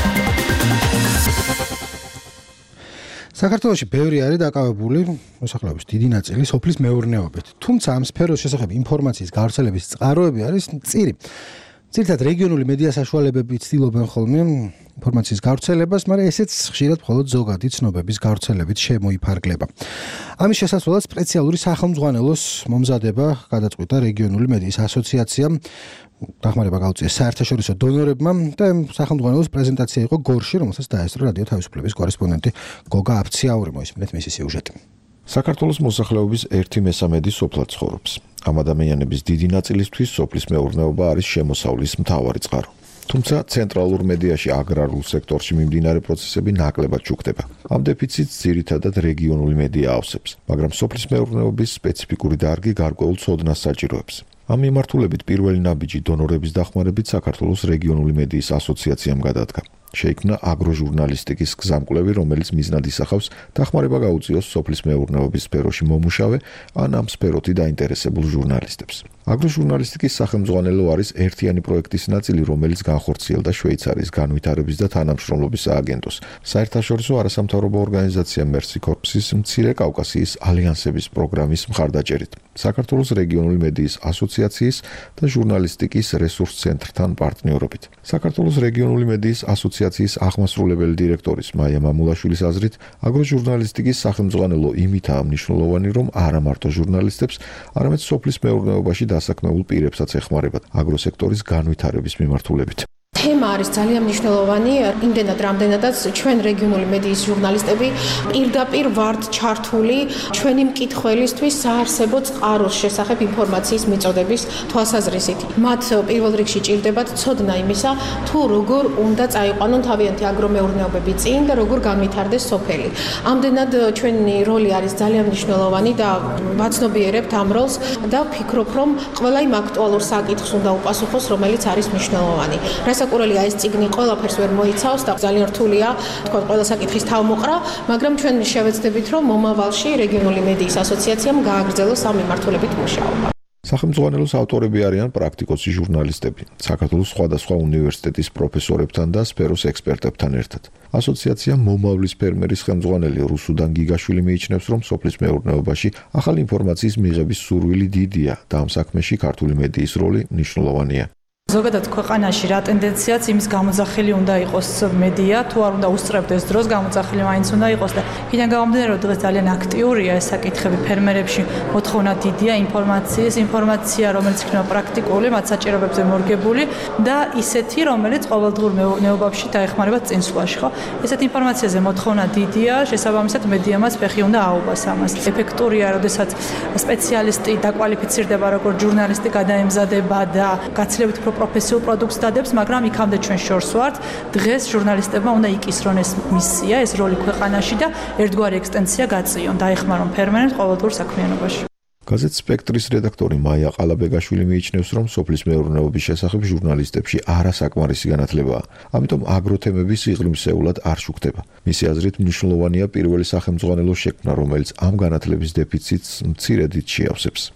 საქართველოში ბევრი არის დაკავებული მოსახლეობის დიდი ნაწილი სოფლის მეურნეობით. თუმცა ამ სფეროს შესახებ ინფორმაციის გავრცელების წყაროები არის მწირი. ძირითადად რეგიონული მედია საშუალებები ცდილობენ ხოლმე ინფორმაციის გავრცელებას, მაგრამ ესეც ხშირად მხოლოდ ზოგადი ცნობების გავრცელებით შემოიფარგლება. ამის შესაძლებლად სპეციალური სახელმძღვანელოს მომზადება გადაწყვიტა რეგიონული მედიის ასოციაციამ. დახმარება გაუწიეს საერთაშორისო დონორებმა და სახელმძღვანელოს პრეზენტაცია იყო გორში, რომელსაც დაესწრო რადიო თავისუფლების კორესპონდენტი გოგა აფციაური. მოისმინეთ მისი სიუჟეტი. საქართველოს მოსახლეობის ერთი მესამედი სოფლად ცხოვრობს. ამ ადამიანების დიდი ნაწილისთვის სოფლის მეურნეობა არის შემოსავლის მთავარი წყარო. თუმცა ცენტრალურ მედიაში აგრარულ სექტორში მიმდინარე პროცესები ნაკლებად შუქდება. ამ დეფიციტს ძირითადად რეგიონული მედია ავსებს, მაგრამ სოფლის მეურნეობის სპეციფიკური დარგი გარკვეულ ცოდნას საჭიროებს. ამ მიმართულებით პირველი ნაბიჯი დონორების დახმარებით საქართველოს რეგიონული მედიის ასოციაციამ გადადგა. შეიქმნა აგროჟურნალისტიკის გზამკვლევი, რომელიც მიზნად ისახავს დახმარება გაუწიოს სოფლის მეურნეობის სფეროში მომუშავე ან ამ სფეროთი დაინტერესებულ ჟურნალისტებს. აგროჟურნალისტიკის სახელმძღვანელო არის ერთიანი პროექტის ნაწილი, რომელიც განხორციელდა შვეიცარიის განვითარების და თანამშრომლობის სააგენტოს, საერთაშორისო არასამთავრობო ორგანიზაცია Mercy Corps-ის მცირე კავკასიის ალიანსების პროგრამის მხარდაჭერით, საქართველოს რეგიონული მედიის ასოციაციის და ჟურნალისტიკის რესურს ცენტრთან პარტნიორობით. საქართველოს რეგიონული მედიის ასოციაციის აღმასრულებელი დირექტორის მაია მამულაშვილის აზრით, აგროჟურნალისტიკის სახელმძღვანელო იმითაა მნიშვნელოვანი, რომ არა მარტო ჟურნალისტებს, არამედ სოფლის მეურნეობაში დასაქმებულ პირებსაც ეხმარებათ აგროსექტორის განვითარების მიმართულებით. თემა არის ძალიან მნიშვნელოვანი, იმდენად რამდენადაც ჩვენ რეგიონული მედიის ჟურნალისტები პირდაპირ ვართ ჩართული ჩვენი მკითხველისთვის საარსებო წყაროს შესახებ ინფორმაციის მიწოდების თვალსაზრისით. მათ პირველ რიგში ჭირდებათ ცოდნა იმისა, თუ როგორ უნდა წაიყვანონ თავიანთი აგრომეურნეობები წინ და როგორ განვითარდეს სოფელი. ამდენად ჩვენი როლი არის ძალიან მნიშვნელოვანი და ვაცნობიერებთ ამ როლს და ვფიქრობ, რომ ყველა იმ აქტუალურ საკითხს უნდა უპასუხოს, რომელიც არის მნიშვნელოვანი. საკურველია ეს წიგნი ყველაფერს ვერ მოიცავს და ძალიან რთულია თქვა ყველა საკითხის თავმოყრა, მაგრამ ჩვენ შევეცდებით, რომ მომავალში რეგიონული მედიის ასოციაციამ გააგრძელოს ამ მიმართულებით მუშაობა. სახელმძღვანელოს ავტორები არიან პრაქტიკოსი ჟურნალისტები, საქართველოს სხვადასხვა უნივერსიტეტის პროფესორებთან და სფეროს ექსპერტებთან ერთად. ასოციაცია მომავლის ფერმერის ხელმძღვანელი რუსუდან გიგაშვილი მიიჩნევს, რომ სოფლის მეურნეობაში ახალი ინფორმაციის მიღების სურვილი დიდია და ამ საქმეში ქართული მედიის როლი მნიშვნელოვანია. ზოგადად ქვეყანაში რა ტენდენციაც იმის გამოძახილი უნდა იყოს მედია, თუ არ უნდა უსწრებდეს დროს გამოძახილი მაინც უნდა იყოს და იქიდან გამომდინარე, რომ დღეს ძალიან აქტიურია ეს საკითხები ფერმერებში, მოთხოვნა დიდია ინფორმაციის, ინფორმაცია, რომელიც იქნება პრაქტიკული, მათ საჭიროებებზე მორგებული და ისეთი, რომელიც ყოველდღიურ მეურნეობაში დაეხმარება წინსვლაში, ხო? ესეთი ინფორმაციაზე მოთხოვნა დიდია, შესაბამისად მედიამაც ფეხი უნდა აუბას ამას. ეფექტურია, როდესაც სპეციალისტი დაკვალიფიცირდება როგორც ჟურნალისტი გადაემზადება და გაცილებით პროფესიულ პროდუქტს დადებს, მაგრამ იქამდე ჩვენ შორს ვართ. დღეს ჟურნალისტებმა უნდა იკისრონ ეს მისია, ეს როლი ქვეყანაში და ერთგვარი ექსტენსია გაწიონ, დაეხმარონ ფერმერებს ყოველდღიურ საქმიანობაში. გაზეთ სპექტრის რედაქტორი მაია ყალაბეგაშვილი მიიჩნევს, რომ სოფლის მეურნეობის შესახებ ჟურნალისტებში არასაკმარისი განათლებაა, ამიტომ აგროთემები სიღრმისეულად არ შუქდება. მისი აზრით მნიშვნელოვანია პირველი სახელმძღვანელოს შექმნა, რომელიც ამ განათლების დეფიციტს მცირედით შეავსებს.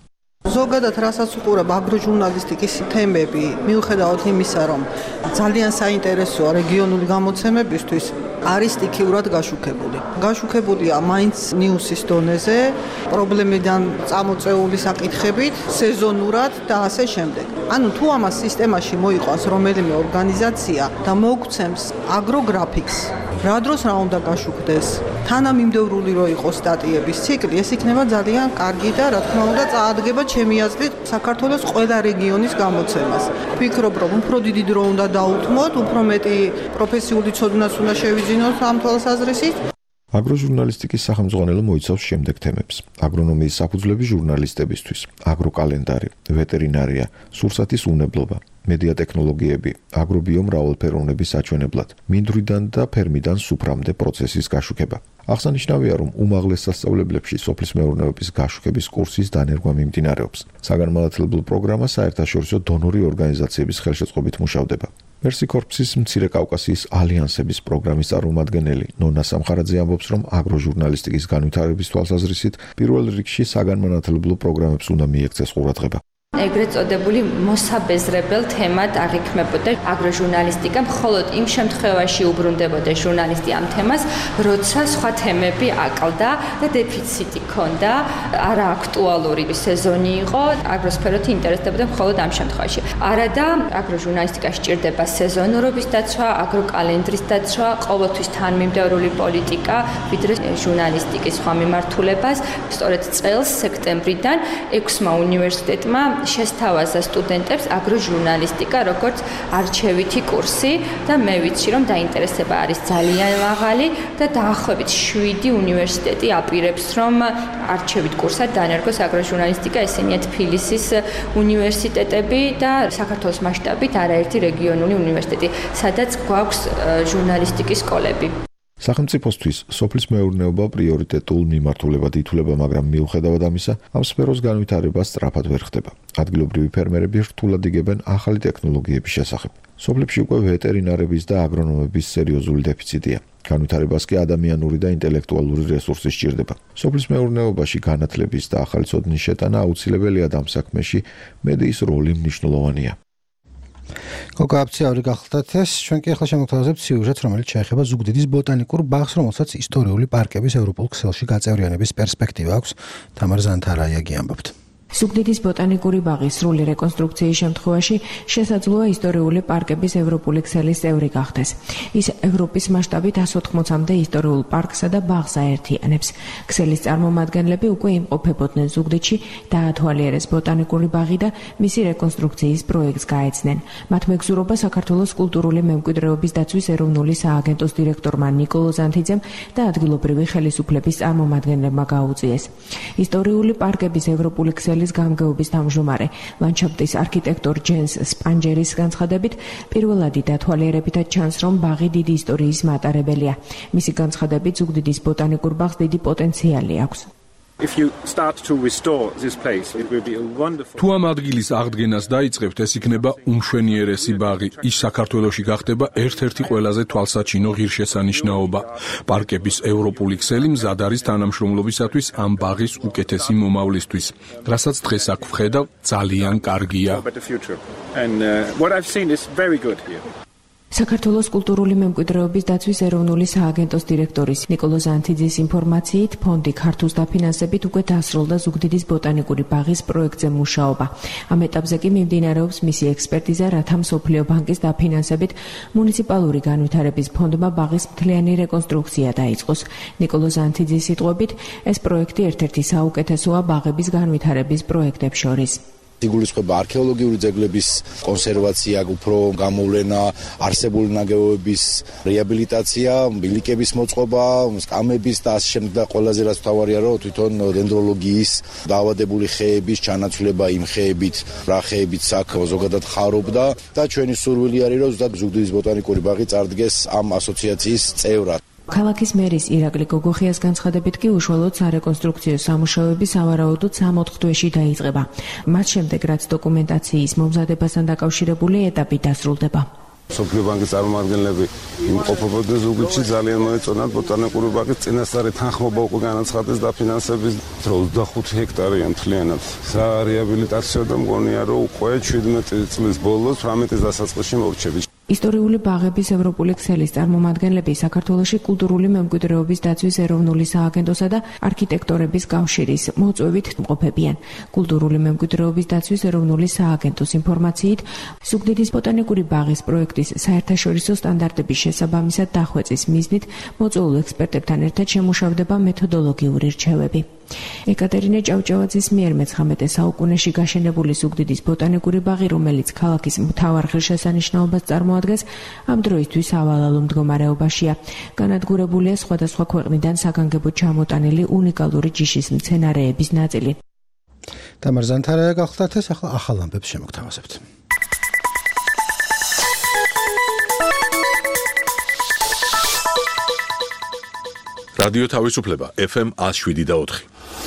ზოგადად რასაც უყურებ აგროჟურნალისტიკის თემები, მიუხედავად იმისა, რომ ძალიან საინტერესოა რეგიონული გამოცემებისთვის, არის სტიქიურად გაშუქებული. გაშუქებულია მაინც ნიუსის დონეზე, პრობლემიდან წამოწეული საკითხებით, სეზონურად და ასე შემდეგ. ანუ თუ ამას სისტემაში მოიყვანს რომელიმე ორგანიზაცია და მოგვცემს აგროგრაფიკს, რა დროს რა უნდა გაშუქდეს, თანამიმდევრული რო იყოს სტატიების ციკლი, ეს იქნება ძალიან კარგი და რა თქმა უნდა წაადგება ჩემი აზრით საქართველოს ყველა რეგიონის გამოცემას. ვფიქრობ, რომ უფრო დიდი დრო უნდა დაუთმოთ, უფრო მეტი პროფესიული ცოდნას უნდა შევიძინოთ ამ თვალსაზრისით. აგროჟურნალისტიკის სახელმძღვანელო მოიცავს შემდეგ თემებს: აგრონომიის საფუძვლები ჟურნალისტებისთვის, აგროკალენდარი, ვეტერინარია, სურსათის უნებლობა, მედია ტექნოლოგიები, აგრობიომრავალფეროვნების საჩვენებლად, მინდვრიდან და ფერმიდან სუფრამდე პროცესის გაშუქება. აღსანიშნავია, რომ უმაღლეს სასწავლებლებში სოფლის მეურნეობის გაშუქების კურსის დანერგვა მიმდინარეობს. საგანმანათლებლო პროგრამა საერთაშორისო დონორი ორგანიზაციების ხელშეწყობით მუშავდება. მერსი კორპსის მცირე კავკასიის ალიანსების პროგრამის წარმომადგენელი ნონა სამხარაძე ამბობს, რომ აგროჟურნალისტიკის განვითარების თვალსაზრისით პირველ რიგში საგანმანათლებლო პროგრამებს უნდა მიექცეს ყურადღება. ეგრეთ წოდებული მოსაბეზრებელ თემად აღიქმებოდა აგროჟურნალისტიკა, მხოლოდ იმ შემთხვევაში უბრუნდებოდა ჟურნალისტი ამ თემას, როცა სხვა თემები აკლდა და დეფიციტი ჰქონდა, არა აქტუალური სეზონი იყო, აგროსფეროთი ინტერესდებოდა მხოლოდ ამ შემთხვევაში. არადა აგროჟურნალისტიკა სჭირდება სეზონურობის დაცვა, აგროკალენდრის დაცვა, ყოველთვის თანმიმდევრული პოლიტიკა, ვიდრე ჟურნალისტიკის სხვა მიმართულებას. სწორედ წელს სექტემბრიდან ექვსმა უნივერსიტეტმა შესთავაზა სტუდენტებს აგროჟურნალისტიკა როგორც არჩევითი კურსი და მე ვიცი, რომ დაინტერესება არის ძალიან მაღალი და დაახლოებით შვიდი უნივერსიტეტი აპირებს, რომ არჩევით კურსად დანერგოს აგროჟურნალისტიკა, ესენია თბილისის უნივერსიტეტები და საქართველოს მასშტაბით არაერთი რეგიონული უნივერსიტეტი, სადაც გვაქვს ჟურნალისტიკის სკოლები. სახელმწიფოსთვის სოფლის მეურნეობა პრიორიტეტულ მიმართულებად ითვლება, მაგრამ მიუხედავად ამისა, ამ სფეროს განვითარება სწრაფად ვერ ხდება. ადგილობრივი ფერმერები რთულად იგებენ ახალი ტექნოლოგიების შესახებ. სოფლებში უკვე ვეტერინარების და აგრონომების სერიოზული დეფიციტია. განვითარებას კი ადამიანური და ინტელექტუალური რესურსი სჭირდება. სოფლის მეურნეობაში განათლების და ახალი ცოდნის შეტანა აუცილებელია და ამ საქმეში მედიის როლი მნიშვნელოვანია. გოგა აფციაური გახლდათ ეს, ჩვენ კი ახლა შემოგთავაზებთ სიუჟეტს, რომელიც შეეხება ზუგდიდის ბოტანიკურ ბაღს, რომელსაც ისტორიული პარკების ევროპულ ქსელში გაწევრიანების პერსპექტივა აქვს. თამარ ზანთარაიაგი ამბობთ. ზუგდიდის ბოტანიკური ბაღის სრული რეკონსტრუქციის შემთხვევაში შესაძლოა ისტორიული პარკების ევროპული ქსელის წევრი გახდეს. ის ევროპის მასშტაბით εκατს ოთხმოცამდე ისტორიულ პარკსა და ბაღს აერთიანებს. ქსელის წარმომადგენლები უკვე იმყოფებოდნენ ზუგდიდში, დაათვალიერეს ბოტანიკური ბაღი და მისი რეკონსტრუქციის პროექტს გაეცნენ. მათ მეგზურობა საქართველოს კულტურული მემკვიდრეობის დაცვის ეროვნული სააგენტოს დირექტორმა ნიკოლო ზანთიძემ და ადგილობრივი ხელისუფლების წარმომადგენლებმა გაუწიეს. ისტორიული პარკების ევროპული ქსელი ის გამგეობის თავმჯდომარე ლანდშაფტის არქიტექტორ ჯენს სპანჯერის განცხადებით, პირველადი დათვალიერებითაც ჩანს, რომ ბაღი დიდი ისტორიის მატარებელია. მისი განცხადებით, ზუგდიდის ბოტანიკურ ბაღს დიდი პოტენციალი აქვს. თუ ამ ადგილის აღდგენას დაიწყებთ, ეს იქნება უმშვენიერესი ბაღი. ის საქართველოში გახდება ერთ-ერთი ყველაზე თვალსაჩინო ღირსშესანიშნაობა. პარკების ევროპული ქსელი მზად არის თანამშრომლობისათვის ამ ბაღის უკეთესი მომავლისთვის, რასაც დღეს აქ ვხედავ, ძალიან კარგია. საქართველოს კულტურული მემკვიდრეობის დაცვის ეროვნული სააგენტოს დირექტორის ნიკოლო ზანთიძის ინფორმაციით, ფონდი ქართულს დაფინანსებით უკვე დასრულდა ზუგდიდის ბოტანიკური ბაღის პროექტზე მუშაობა. ამ ეტაპზე კი მიმდინარეობს მისი ექსპერტიზა, რათა მსოფლიო ბანკის დაფინანსებით მუნიციპალური განვითარების ფონდმა ბაღის მთლიანი რეკონსტრუქცია დაიწყოს. ნიკოლო ზანთიძის სიტყვებით, ეს პროექტი ერთ-ერთი საუკეთესოა ბაღების განვითარების პროექტებს შორის. იგულისხმება არქეოლოგიური ძეგლების კონსერვაცია, უფრო გამოვლენა, არსებული ნაგებობების რეაბილიტაცია, ბილიკების მოწყობა, სკამების და ასე შემდეგ და ყველაზე რაც მთავარია, რომ თვითონ დენდროლოგიის დაავადებული ხეების ჩანაცვლება იმ ხეებით, რა ხეებიც აქ ზოგადად ხარობდა და ჩვენი სურვილი არის, რომ ზუსტად ზუგდიდის ბოტანიკური ბაღი წარდგეს ამ ასოციაციის წევრად. ქალაქის მერის ირაკლი გოგოხიას განცხადებით კი უშუალოდ სარეკონსტრუქციო სამუშაოები სავარაუდოდ სამოთხ თვეში დაიწყება. მათ შემდეგ რაც დოკუმენტაციის მომზადებასთან დაკავშირებული ეტაპი დასრულდება. სოფლიო ბანკის წარმომადგენლები იმყოფობოდნენ ზუგდიდში, ძალიან მოეწონათ ბოტანიკური ბაღის წინასწარი თანხმობა უკვე განაცხადეს დაფინანსების ოცდახუთი ჰექტარია მთლიანად. რეაბილიტაციო და მგონია რომ უკვე შვიდმეტი წლის ბოლოს თვრამეტის დასაწყისში მოვრჩები. ისტორიული ბაღების ევროპული ქსელის წარმომადგენლები საქართველოში კულტურული მემკვიდრეობის დაცვის ეროვნული სააგენტოსა და არქიტექტორების კავშირის მოწვევით მყოფებიან. კულტურული მემკვიდრეობის დაცვის ეროვნული სააგენტოს ინფორმაციით, ზუგდიდის ბოტანიკური ბაღის პროექტის საერთაშორისო სტანდარტების შესაბამისად დახვეწის მიზნით მოწვეულ ექსპერტებთან ერთად შემუშავდება მეთოდოლოგიური რჩევები. ეკატერინე ჭავჭავაძის მიერ მეცხრამეტე საუკუნეში გაშენებული ზუგდიდის ბოტანიკური ბაღი, რომელიც ქალაქის მთავარ ღირსშესანიშნაობას წარმოადგენს, ამ დროისთვის ავალალო მდგომარეობაშია. განადგურებულია სხვადასხვა ქვეყნიდან საგანგებოდ ჩამოტანილი უნიკალური ჯიშის მცენარეების ნაწილი. თამარ ზანთარაია გახლდათ ეს ახლა ახალ ამბებს შემოგთავაზებთ. რადიო თავისუფლება ეფ ემ one oh seven და ოთხი.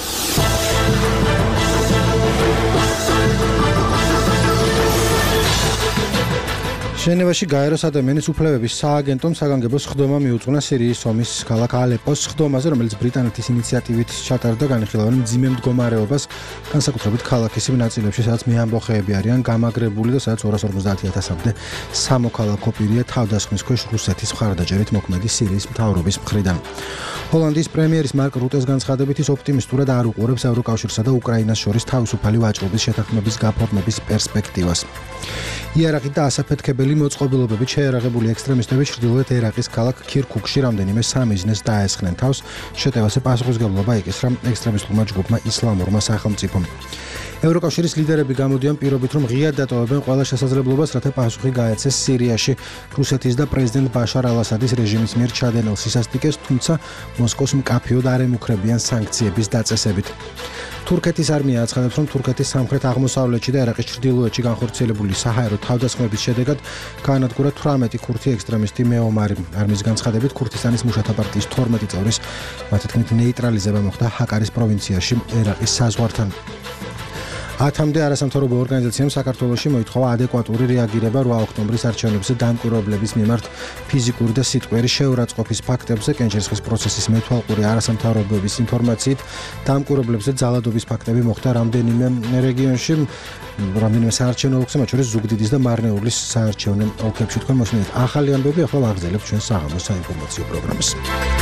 ჟენევაში გაეროს ადამიანის უფლებების სააგენტომ საგანგებო სხდომა მიუძღვნა სირიის ომის ქალაქ ალეპოს სხდომაზე, რომელიც ბრიტანეთის ინიციატივით ჩატარდა განხილავენ მძიმე მდგომარეობას, განსაკუთრებით ქალაქის იმ ნაწილებში, სადაც მეამბოხეები არიან გამაგრებული და სადაც ორას ორმოცდაათი ათასამდე სამოქალაქო პირია თავდასხმის ქვეშ რუსეთის მხარდაჭერით მოქმედი სირიის მთავრობის მხრიდან. ჰოლანდიის პრემიერის მარკ რუტეს განცხადებით, ის ოპტიმისტურად არ უყურებს ევროკავშირსა და უკრაინას შორის თავისუფალი ვაჭრობის შეთანხმების გაფორმების პერსპექტივას. იარაღით და ასაფეთქებელი მოწყობილობებით შეერაღებული ექსტრემისტები ჩრდილოეთ ერაყის ქალაქ ქირქუქში რამდენიმე სამიზნეს დაესხნენ თავს, შეტევაზე პასუხისმგებლობა იკისრა ექსტრემისტულმა ჯგუფმა ისლამურმა სახელმწიფომ. ევროკავშირის ლიდერები გამოდიან პირობით, რომ ღიად დატოვებენ ყველა შესაძლებლობას, რათა პასუხი გაეცეს სირიაში რუსეთის და პრეზიდენტ ბაშარ ალ-ასადის რეჟიმის მიერ ჩადენილ სისასტიკეს, თუმცა მოსკოვს მკაფიოდ არ ემუქრებიან სანქციების დაწესებით. თურქეთის არმია აცხადებს, რომ თურქეთის სამხრეთ აღმოსავლეთში და ერაყის ჩრდილოეთში განხორციელებული საჰაერო თავდასხმების შედეგად გაანადგურა თვრამეტი ქურთი ექსტრემისტი მეომარი. არმიის განცხადებით, ქურთისტანის მუშათა პარტიის თორმეტი წევრის მათი თქმით ნეიტრალიზება მოხდა ჰაკარის პროვინციაში ერაყის საზღვართან. ათამდე არასამთავრობო ორგანიზაციამ საქართველოში მოითხოვა ადეკვატური რეაგირება რვა ოქტომბრის არჩევნებზე დამკვირვებლების მიმართ ფიზიკური და სიტყვიერი შეურაცხყოფის ფაქტებზე. კენჭისყრის პროცესის მეთვალყური არასამთავრობოების ინფორმაციით, დამკვირვებლებზე ძალადობის ფაქტები მოხდა რამდენიმე რეგიონში, რამდენიმე საარჩევნო ოლქზე, მათ შორის ზუგდიდის და მარნეულის საარჩევნო ოლქებში. თქვენ მოსმენთ ახალი ამბები, ახლა ვაგრძელებთ ჩვენ საღამოს საინფორმაციო პროგრამას.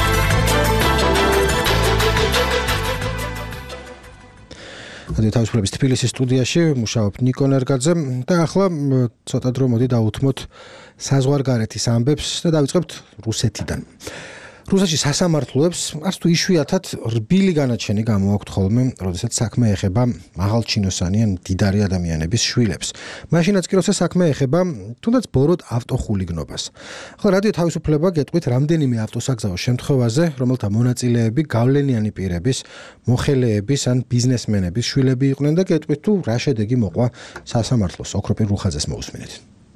რადიო თავისუფლების თბილისის სტუდიაში მუშაობ ნიკო ნერგაძე და ახლა ცოტა დრო მოდი დავუთმოთ საზღვარგარეთის ამბებს და დავიწყებთ რუსეთიდან. რუსეთში სასამართლოებს არც თუ იშვიათად რბილი განაჩენი გამოაქვთ ხოლმე, როდესაც საქმე ეხება მაღალჩინოსანი ან მდიდარი ადამიანების შვილებს. მაშინაც კი როცა საქმე ეხება თუნდაც ბოროტ ავტოხულიგნობას. ახლა რადიო თავისუფლება გეტყვით რამდენიმე ავტოსაგზაო შემთხვევაზე, რომელთა მონაწილეები გავლენიანი პირების, მოხელეების ან ბიზნესმენების შვილები იყვნენ და გეტყვით თუ რა შედეგი მოყვა სასამართლოს. ოქროპირ რუხაძეს მოусმინეთ.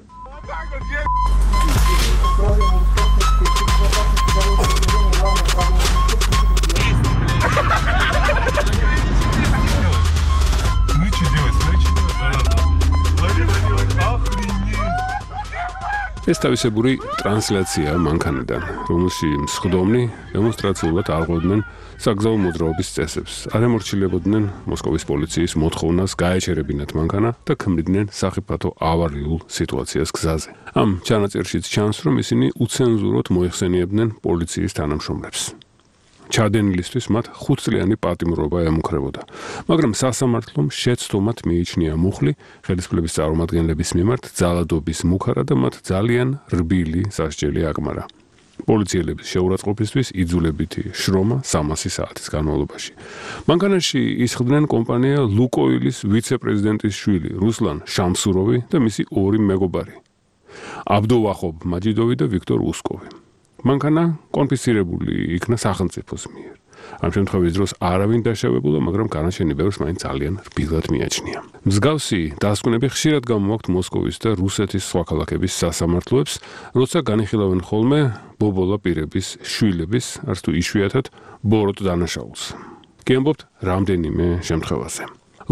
ეს თავისებური ტრანსლაცია მანქანიდან, რომელში მსხდომნი დემონსტრაციულად არღვევდნენ საგზაო მოძრაობის წესებს, არ ემორჩილებოდნენ მოსკოვის პოლიციის მოთხოვნას გაეჩერებინათ მანქანა და ქმნიდნენ სახიფათო ავარიულ სიტუაციას გზაზე. ამ ჩანაწერშიც ჩანს, რომ ისინი უცენზუროდ მოიხსენიებდნენ პოლიციის თანამშრომლებს. ჩადენილისთვის მათ ხუთწლიანი პატიმრობა ემუქრებოდა, მაგრამ სასამართლომ შეცდომად მიიჩნია მუხლი ხელისუფლების წარმომადგენლების მიმართ ძალადობის მუქარა და მათ ძალიან რბილი სასჯელი აკმარა. პოლიციელების შეურაცხყოფისთვის იძულებითი შრომა სამასი საათის განმავლობაში. მანქანაში ისხდნენ კომპანია ლუკოილის ვიცე-პრეზიდენტის შვილი რუსლან შამსუროვი და მისი ორი მეგობარი აბდოვახობ მაჯიდოვი და ვიქტორ უსკოვი. მანქანა კონფისკირებული იქნა სახელმწიფოს მიერ. ამ შემთხვევის დროს არავინ დაშავებულა, მაგრამ განაჩენი ბევრს მაინც ძალიან რბილად მიაჩნია. მსგავსი დასკვნები ხშირად გამოაქვთ მოსკოვის და რუსეთის სხვა ქალაქების სასამართლოებს, როცა განიხილავენ ხოლმე ბობოლა პირების შვილების, არც თუ იშვიათად ბოროტ დანაშაულს. კი ამბობთ რამდენიმე შემთხვევაზე.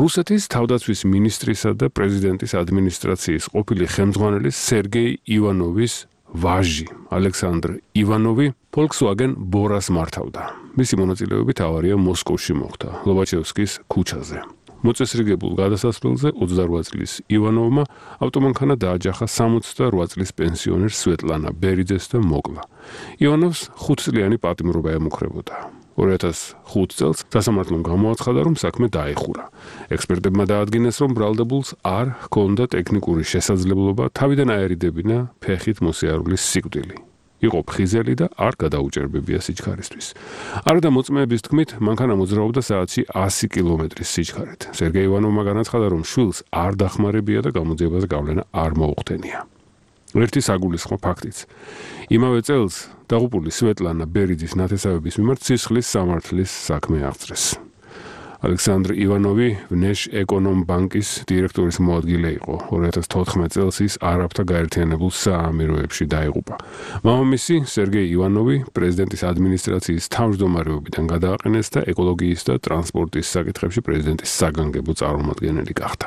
რუსეთის თავდაცვის მინისტრისა და პრეზიდენტის ადმინისტრაციის ყოფილი ხელმძღვანელი სერგეი ივანოვის ვაჟი ალექსანდრ ივანოვი Volkswagen ბორას მართავდა. მისი მონაწილეობით ავარია მოსკოვში მოხდა, ლობაჩევსკის ქუჩაზე. მოწესრიგებულ გადასასვლელზე ოცდაოთხ წლის ივანოვმა ავტომანქანა დააჯახა სამოცდაოთხ წლის პენსიონერ სვეტლანა ბერიძეს და მოკლა. ივანოვს ხუთწლიანი პატიმრობა ემუქრებოდა. ორი ათას ხუთი წელს სასამართლომ გამოაცხადა, რომ საქმე დაეხურა. ექსპერტებმა დაადგინეს, რომ ბრალდებულს არ ჰქონდა ტექნიკური შესაძლებლობა თავიდან აერიდებინა ფეხით მოსიარულის სიკვდილი. იყო ფხიზელი და არ გადაუჭერბებია სიჩქარისთვის. არადა მოწმეების თქმით, მანქანა მოძრაობდა საათში ასი კილომეტრის სიჩქარით. სერგეი ივანოვმა განაცხადა, რომ შვილს არ დახმარებია და გამოძიებას გავლენა არ მოუხდენია. ერთი საგულისხმო ფაქტიც. იმავე წელს დაღუპული სვეტლანა ბერიძის ნათესავების მიმართ სისხლის სამართლის საქმე აღწრეს. ალექსანდრ ივანოვი ვნეშ ეკონომ ბანკის დირექტორის მოადგილე იყო. ორი ათას თოთხმეტ წელს ის არაბთა გაერთიანებულ საამიროებში დაიღუპა. მამამისი სერგეი ივანოვი პრეზიდენტის ადმინისტრაციის თავმჯდომარეობიდან გადააყენეს და ეკოლოგიის და ტრანსპორტის საკითხებში პრეზიდენტის საგანგებო წარმომადგენელი გახდა.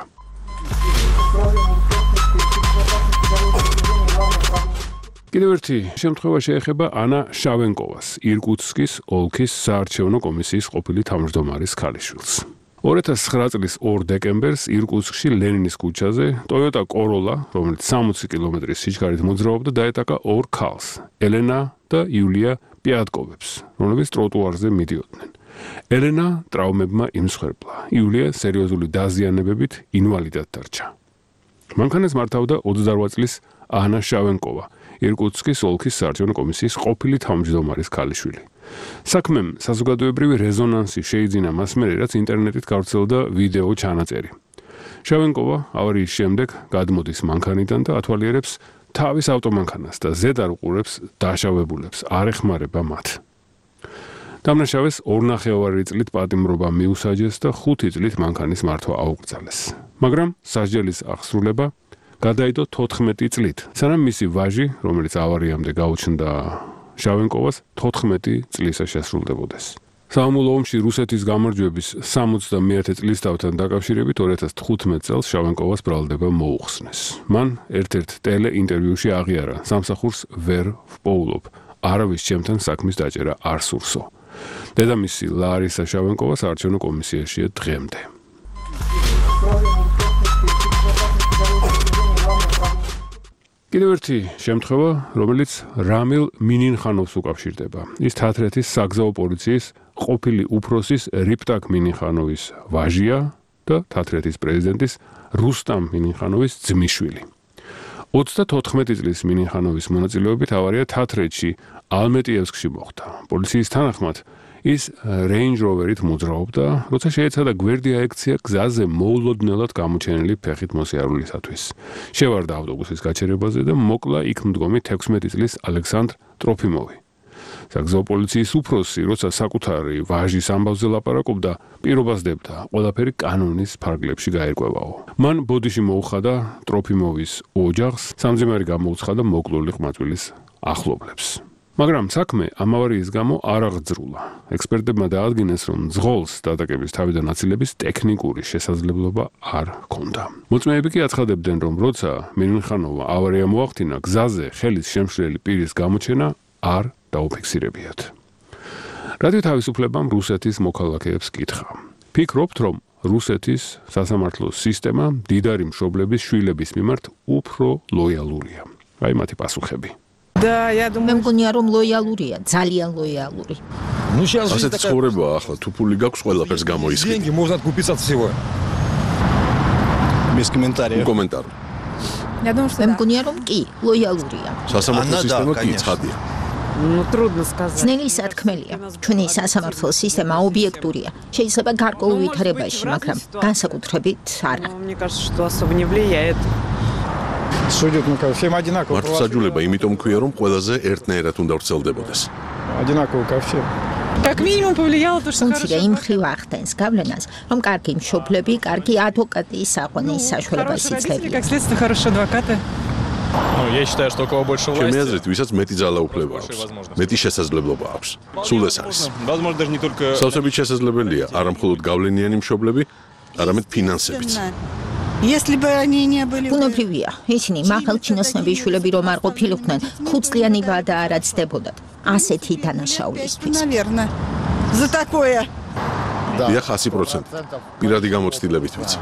კიდევ ერთი შემთხვევა შეეხება ანა შავენკოვას, ირკუტსკის ოლქის საარჩევნო კომისიის ყოფილი თავმჯდომარის ქალიშვილს. ორი ათას ცხრა წლის ორ დეკემბერს ირკუტსკში ლენინის ქუჩაზე Toyota Corolla, რომელიც სამოცი კილომეტრის სიჩქარით მოძრაობდა, დაეტაკა ორ ქალს, ელენა და იულია პიატკოვებს, რომლებიც ტროტუარზე მიდიოდნენ. ელენა ტრავმებმა იმსხვერპლა, იულია სერიოზული დაზიანებებით ინვალიდად დარჩა. მანქანას მართავდა ოცდაოთხ წლის ანა შავენკოვა, ირკუტსკის ოლქის საარჩევნო კომისიის ყოფილი თავმჯდომარის ქალიშვილი. საქმემ საზოგადოებრივი რეზონანსი შეიძინა მას მერე, რაც ინტერნეტით გავრცელდა ვიდეო ჩანაწერი. შავენკოვა ავარიის შემდეგ გადმოდის მანქანიდან და ათვალიერებს თავის ავტომანქანას და ზედ არ უყურებს დაშავებულებს, არ ეხმარება მათ. დამნაშავეს ორნახევარი წლით პატიმრობა მიუსაჯეს და ხუთი წლით მანქანის მართვა აუკრძალეს. მაგრამ სასჯელის აღსრულება გადაიდო თოთხმეტი წლით, სანამ მისი ვაჟი, რომელიც ავარიამდე გაუჩნდა შავენკოვას, თოთხმეტი წლისა შესრულდებოდეს. საამულო ომში რუსეთის გამარჯვების სამოცდამეათე წლისთავთან დაკავშირებით ორი ათას თხუთმეტ წელს შავენკოვას ბრალდება მოუხსნეს. მან ერთ-ერთ ტელეინტერვიუში აღიარა, სამსახურს ვერ ვპოულობ, არავის ჩემთან საქმის დაჭერა არ სურსო. დედამისი ლარისა შავენკოვა საარჩევნო კომისიაშია დღემდე. კიდევ ერთი შემთხვევა, რომელიც რამილ მინინხანოვს უკავშირდება. ის თათრეთის საგზაო პოლიციის ყოფილი უფროსის რიპტაკ მინინხანოვის ვაჟია და თათრეთის პრეზიდენტის რუსტამ მინინხანოვის ძმისშვილი. ოცდათოთხმეტი წლის მინინხანოვის მონაწილეობით ავარია თათრეთში ალმეტიევსკში მოხდა. პოლიციის თანახმად ის Range Rover-ით მოძრაობდა, როცა შეეცადა გვერდი აექცია გზაზე მოულოდნელად გამოჩენილი ფეხით მოსიარულისათვის. შევარდა ავტობუსის გაჩერებაზე და მოკლა იქ მდგომი თექვსმეტი წლის ალექსანდრ ტროფიმოვი. საგზაო პოლიციის უფროსი, როცა საკუთარი ვაჟის ამბავზე ლაპარაკობდა, პირობას დებდა, ყველაფერი კანონის ფარგლებში გაერკვევაო. მან ბოდიში მოუხადა ტროფიმოვის ოჯახს, სამძიმარი გამოუცხადა მოკლული ყმაწვილის ახლობლებს. მაგრამ საქმე ამ ავარიის გამო არ აღძრულა. ექსპერტებმა დაადგინეს, რომ ძღოლს დატაკების თავიდან აცილების ტექნიკური შესაძლებლობა არ ჰქონდა. მოწმეები კი აცხადებდნენ, რომ როცა მინინხანოვა ავარია მოახდინა, გზაზე ხელის შემშლელი პირის გამოჩენა არ დაუფიქსირებიათ. რადიო თავისუფლებამ რუსეთის მოქალაქეებს კითხა. ფიქრობთ, რომ რუსეთის სასამართლო სისტემა მდიდარი მშობლების შვილების მიმართ უფრო ლოიალურია? აი მათი პასუხები. მე მგონია რომ ლოიალურია, ძალიან ლოიალური. ასეთი ცხოვრებაა ახლა, თუ ფული გაქვს ყველაფერს გამოისხი. Деньги можно купить от всего. Без комментариев. Комментар. Я думаю, что მე მგონია რომ კი, ლოიალურია. სასამართლო სისტემა კი ცხადია. Ну трудно сказать. ძნელი სათქმელია. ჩვენი სასამართლო სისტემა ობიექტურია. შეიძლება გარკვეულ ვითარებაში, მაგრამ განსაკუთრებით არა. Мне кажется, что особо не влияет. Судят, ну как, всем одинаково. მართლმსაჯულება იმიტომ ქვია, რომ ყველაზე ერთნაირად უნდა ვრცელდებოდეს. Одинаково ко всем. Как минимум повлияло то, что хорошо. იმ ხრივ ახდენს გავლენას, რომ კარგი მშობლები, კარგი ადვოკატი საყვანის საშუალებას იცლებიან. Как следствие, хорошие адвокаты. Ну, я считаю, что у кого больше власти. ჩემი აზრით, ვისაც მეტი ძალაუფლება აქვს, მეტი შესაძლებლობა აქვს. სულ ეს არის. Возможно, даже не только სავსებით შესაძლებელია არა მხოლოდ გავლენიანი მშობლები, არამედ ფინანსებიც. Если бы они не были ბუნებრივია, ისინი მაღალჩინოსნების შვილები რომ არ ყოფილიყვნენ, ხუთწლიანი ვადა არ აცდებოდათ. ასეთი დანაშაულისთვის. Наверное. За такое. Да, one hundred percent. პირადი გამოცდილებით ვიცი.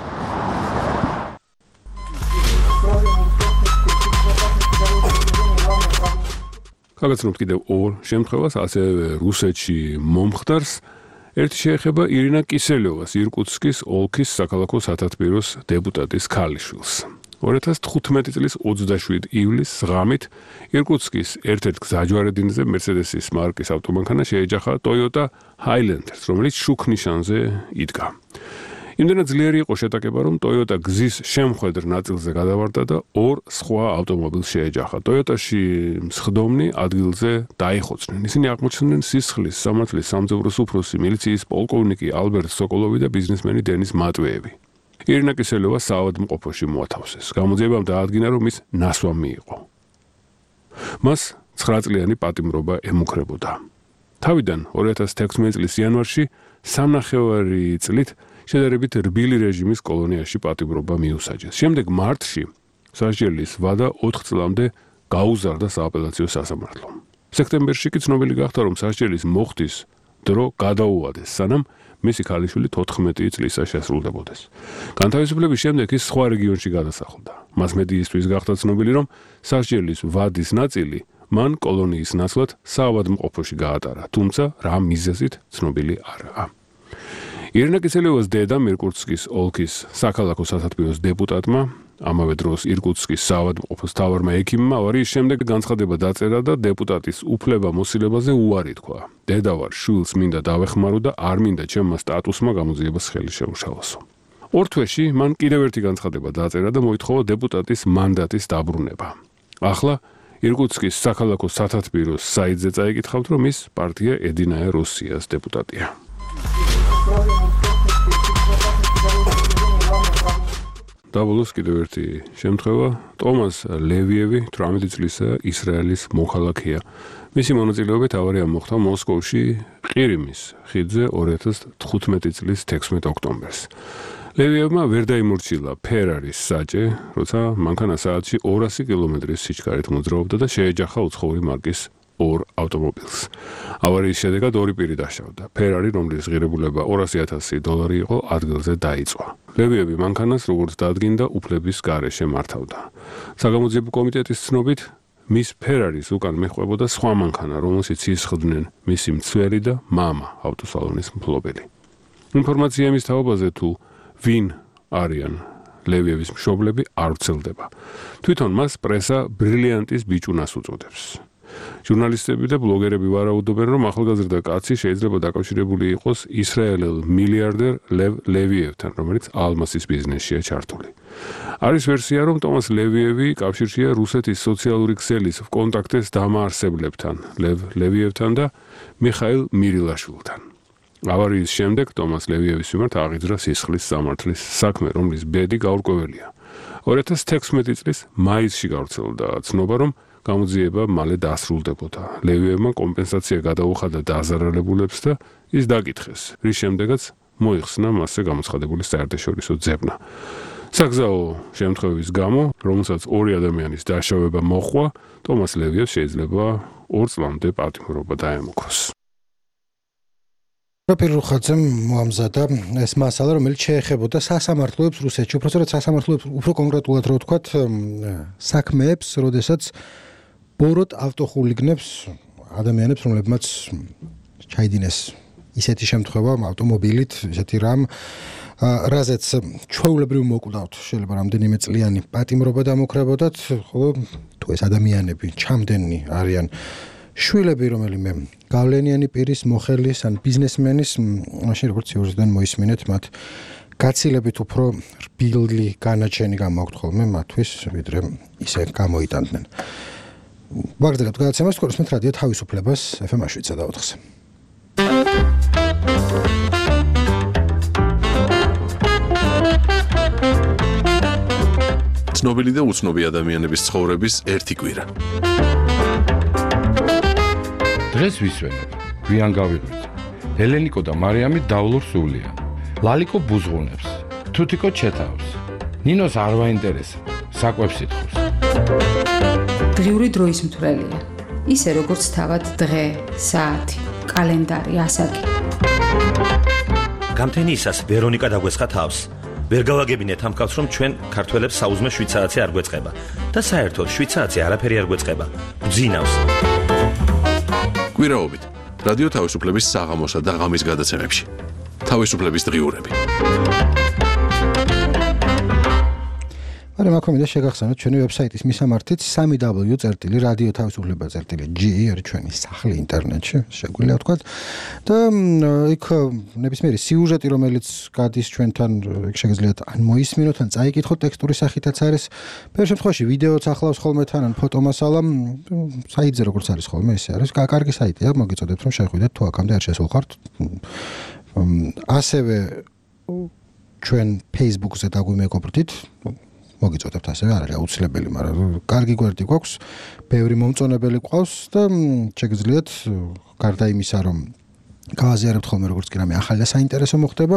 გაგაცნობთ კიდევ ორ შემთხვევას, ასევე რუსეთში მომხდარს. ერთი შეეხება ირინა კისელიოვას, ირკუტსკის ოლქის საქალაქო სათათბიროს დეპუტატის ქალიშვილს. ორი ათას თხუთმეტი წლის ოცდაშვიდი ივლისს ღამით ირკუტსკის ერთ-ერთ გზაჯვარედინზე მერცედესის მარკის ავტომანქანა შეეჯახა Toyota Highlander-ს, რომელიც შუქნიშანზე იდგა. იმდენად ძლიერი იყო შეტაკება, რომ Toyota გზის შემხედრ ნაწილზე გადავარდა და ორ სხვა ავტომობილს შეეჯახა. Toyota-ში მსხდომნი ადგილზე დაიხოცნენ. ისინი აღმოჩნდნენ სისხლის სამართლის სამძებროს უფროსი მილიციის პოლკოვნიკი ალბერტ სოკოლოვი და ბიზნესმენი დენის მატვეევი. ირინა კისელიოვა საავადმყოფოში მოათავსეს. გამოძიებამ დაადგინა, რომ ის ნასვამი იყო. მას ცხრაწლიანი პატიმრობა ემუქრებოდა. თავიდან ორი ათას თექვსმეტი წლის იანვარში სამნახევარი წლით შედარებით რბილი რეჟიმის კოლონიაში პატიმრობა მიუსაჯეს. შემდეგ მარტში სასჯელის ვადა ოთხ წლამდე გაუზარდა სააპელაციო სასამართლომ. სექტემბერში კი ცნობილი გახდა, რომ სასჯელის მოხდის დრო გადაუვადეს, სანამ მისი ქალიშვილი თოთხმეტი წლისა შესრულდებოდეს. განთავისუფლების შემდეგ ის სხვა რეგიონში გადასახლდა. მასმედიისთვის გახდა ცნობილი, რომ სასჯელის ვადის ნაწილი მან კოლონიის ნაცვლად საავადმყოფოში გაატარა, თუმცა რა მიზეზით ცნობილი არაა. ირინა კისელიოვას დედა ირკუტსკის ოლქის საქალაქო სათათბიროს დეპუტატმა, ამავე დროს ირკუტსკის საავადმყოფოს მთავარმა ექიმმა ავარიის შემდეგ განცხადება დაწერა და დეპუტატის უფლება-მოსილებაზე უარი თქვა. დედა ვარ, შვილს მინდა დავეხმარო და არ მინდა ჩემმა სტატუსმა გამოძიებას ხელი შეუშალოსო. ორ თვეში მან კიდევ ერთი განცხადება დაწერა და მოითხოვა დეპუტატის მანდატის დაბრუნება. ახლა ირკუტსკის საქალაქო სათათბიროს საიტზე წაიკითხავთ, რომ ის პარტია ედინაე როსიას დეპუტატია. დაბოლოს კიდევ ერთი შემთხვევა. ტომას ლევიევი, თვრამეტი წლისა, ისრაელის მოქალაქეა. მისი მონაწილეობით ავარია მოხდა მოსკოვში ყირიმის ხიდზე ორი ათას თხუთმეტი წლის თექვსმეტი ოქტომბერს. ლევიევმა ვერ დაიმორჩილა ფერარის საჭე, როცა მანქანა საათში ორასი კილომეტრის სიჩქარით მოძრაობდა და შეეჯახა უცხოური მარკის ორ ავტომობილს. ავარიის შედეგად ორი პირი დაშავდა. ფერარი, რომლის ღირებულება ორასი ათასი დოლარი იყო, ადგილზე დაიწვა. ლევიევი მანქანას, როგორც დაადგინდა, უფლების გარეშე მართავდა. საგამოძიებო კომიტეტის ცნობით, მის ფერარის უკან მიჰყვებოდა სხვა მანქანა, რომელშიც ისხდნენ მისი მცველი და მამა, ავტოსალონის მფლობელი. ინფორმაცია მის თაობაზე თუ ვინ არიან ლევიევის მშობლები არ ვრცელდება. თვითონ მას პრესა ბრილიანტის ბიჭუნას უწოდებს. ჟურნალისტები და ბლოგერები ვარაუდობენ, რომ ახალგაზრდა კაცი შეიძლება დაკავშირებული იყოს ისრაელელ მილიარდერ ლევ ლევიევთან, რომელიც ალმასის ბიზნესშია ჩართული. არის ვერსია, რომ ტომას ლევიევი კავშირშია რუსეთის სოციალური ქსელის კონტაქტეს დამაარსებლებთან, ლევ ლევიევთან და მიხაილ მირილაშვილთან. ავარიის შემდეგ ტომას ლევიევის მიმართ აღიძრა სისხლის სამართლის საქმე, რომლის ბედი გაურკვეველია. ორი ათას თექვსმეტი წლის მაისში გავრცელდა ცნობა, რომ გამოძიება მალე დასრულდებოდა. ლევიევმა კომპენსაცია გადაუხადა დაზარალებულებს და ის დაკითხეს, რის შემდეგაც მოიხსნა მასზე გამოცხადებული საერთაშორისო ძებნა. საგზაო შემთხვევის გამო, რომელსაც ორი ადამიანის დაშავება მოჰყვა, ტომას ლევიევს შეიძლება ორ წლამდე პატიმრობა დაემუქროს. პირველხაძემ მოამზადა ეს მასალა, რომელიც შეეხებოდა სასამართლოებს რუსეთში, უბრალოდ სასამართლოებს უფრო კონკრეტულად რო ვთქვათ, საქმეებს, როდესაც ბოროტ ავტოხულიგნებს, ადამიანებს, რომლებმაც ჩაიდინეს ისეთი შემთხვევა ავტომობილით, ისეთი რამ, რაზეც ჩვეულებრივ მოკვდავთ, შეიძლება რამდენიმე წლიანი პატიმრობა დამოკრებოდათ, ხოლო თუ ეს ადამიანები ჩამდენნი არიან შვილები, რომელიმე გავლენიანი პირის, მოხელის ან ბიზნესმენის, მაშინ როგორც იურისდან მოისმინეთ, მათ გაცილებით უფრო რბილი განაჩენი გამაქვთ ხოლმე მათთვის, ვიდრე ისე გამოიტანდნენ. ვაგრძელებთ გადაცემას, თქოს რადიო თავისუფლებას ეფ ემ შვიდსა და ოთხზე. ცნობილი და უცნობი ადამიანების ცხოვრების ერთი კვირა. დღეს ვისვენებ, გვიან გავიღვიძე. ელენიკო და მარიამი დავლურ სულიან. ლალიკო ბუზღუნებს. თუთიკო ჩეთავს. ნინოს არ ვაინტერესა. საკვებს ითხოვს. დღიური დროის მთვრელია. ისე როგორც თავად დღე, საათი, კალენდარი, ასაკი. გამთენიისას ვერონიკა დაგვესხა თავს. ვერ გავაგებინეთ ამ კაცს, რომ ჩვენ ქართველებს საუზმე შვიდ საათი არ გვეწყება და საერთოდ შვიდ საათი არაფერი არ გვეწყება. გძინავს. კვირაობით რადიო თავისუფლების საღამოსა და ღამის გადაცემებში. თავისუფლების დღიურები. არა მაქვე შეგახსენოთ ჩვენი ვებსაიტის მისამართით სამი დაბლიუ წერტილი რადიო თავისუფლება წერტილი ჯი არის ჩვენი სახლი ინტერნეტში შეგვიძლია ვთქვათ და იქ ნებისმიერი სიუჟეტი რომელიც გადის ჩვენთან იქ შეგიძლიათ ან მოისმინოთ ან წაიკითხოთ ტექსტური სახითაც არის ბევრ შემთხვევაში ვიდეოც ახლავს ხოლმე თან ან ფოტომასალა საიტზე როგორც არის ხოლმე ესე არის კარგი საიტია მოგეწოდებთ რომ შეხვიდეთ თუ აქამდე არ შესულხართ ასევე ჩვენ Facebook-ზე დაგვიმეგობრდით მოგიწოდებთ ასევე არ არის აუცილებელი, მაგრამ კარგი გვერდი გვაქვს, ბევრი მომწონებელი ყავს და შეგიძლიათ გარდა იმისა, რომ გავაზიარებთ ხოლმე როგორც კი რამე ახალი და საინტერესო მოხდება,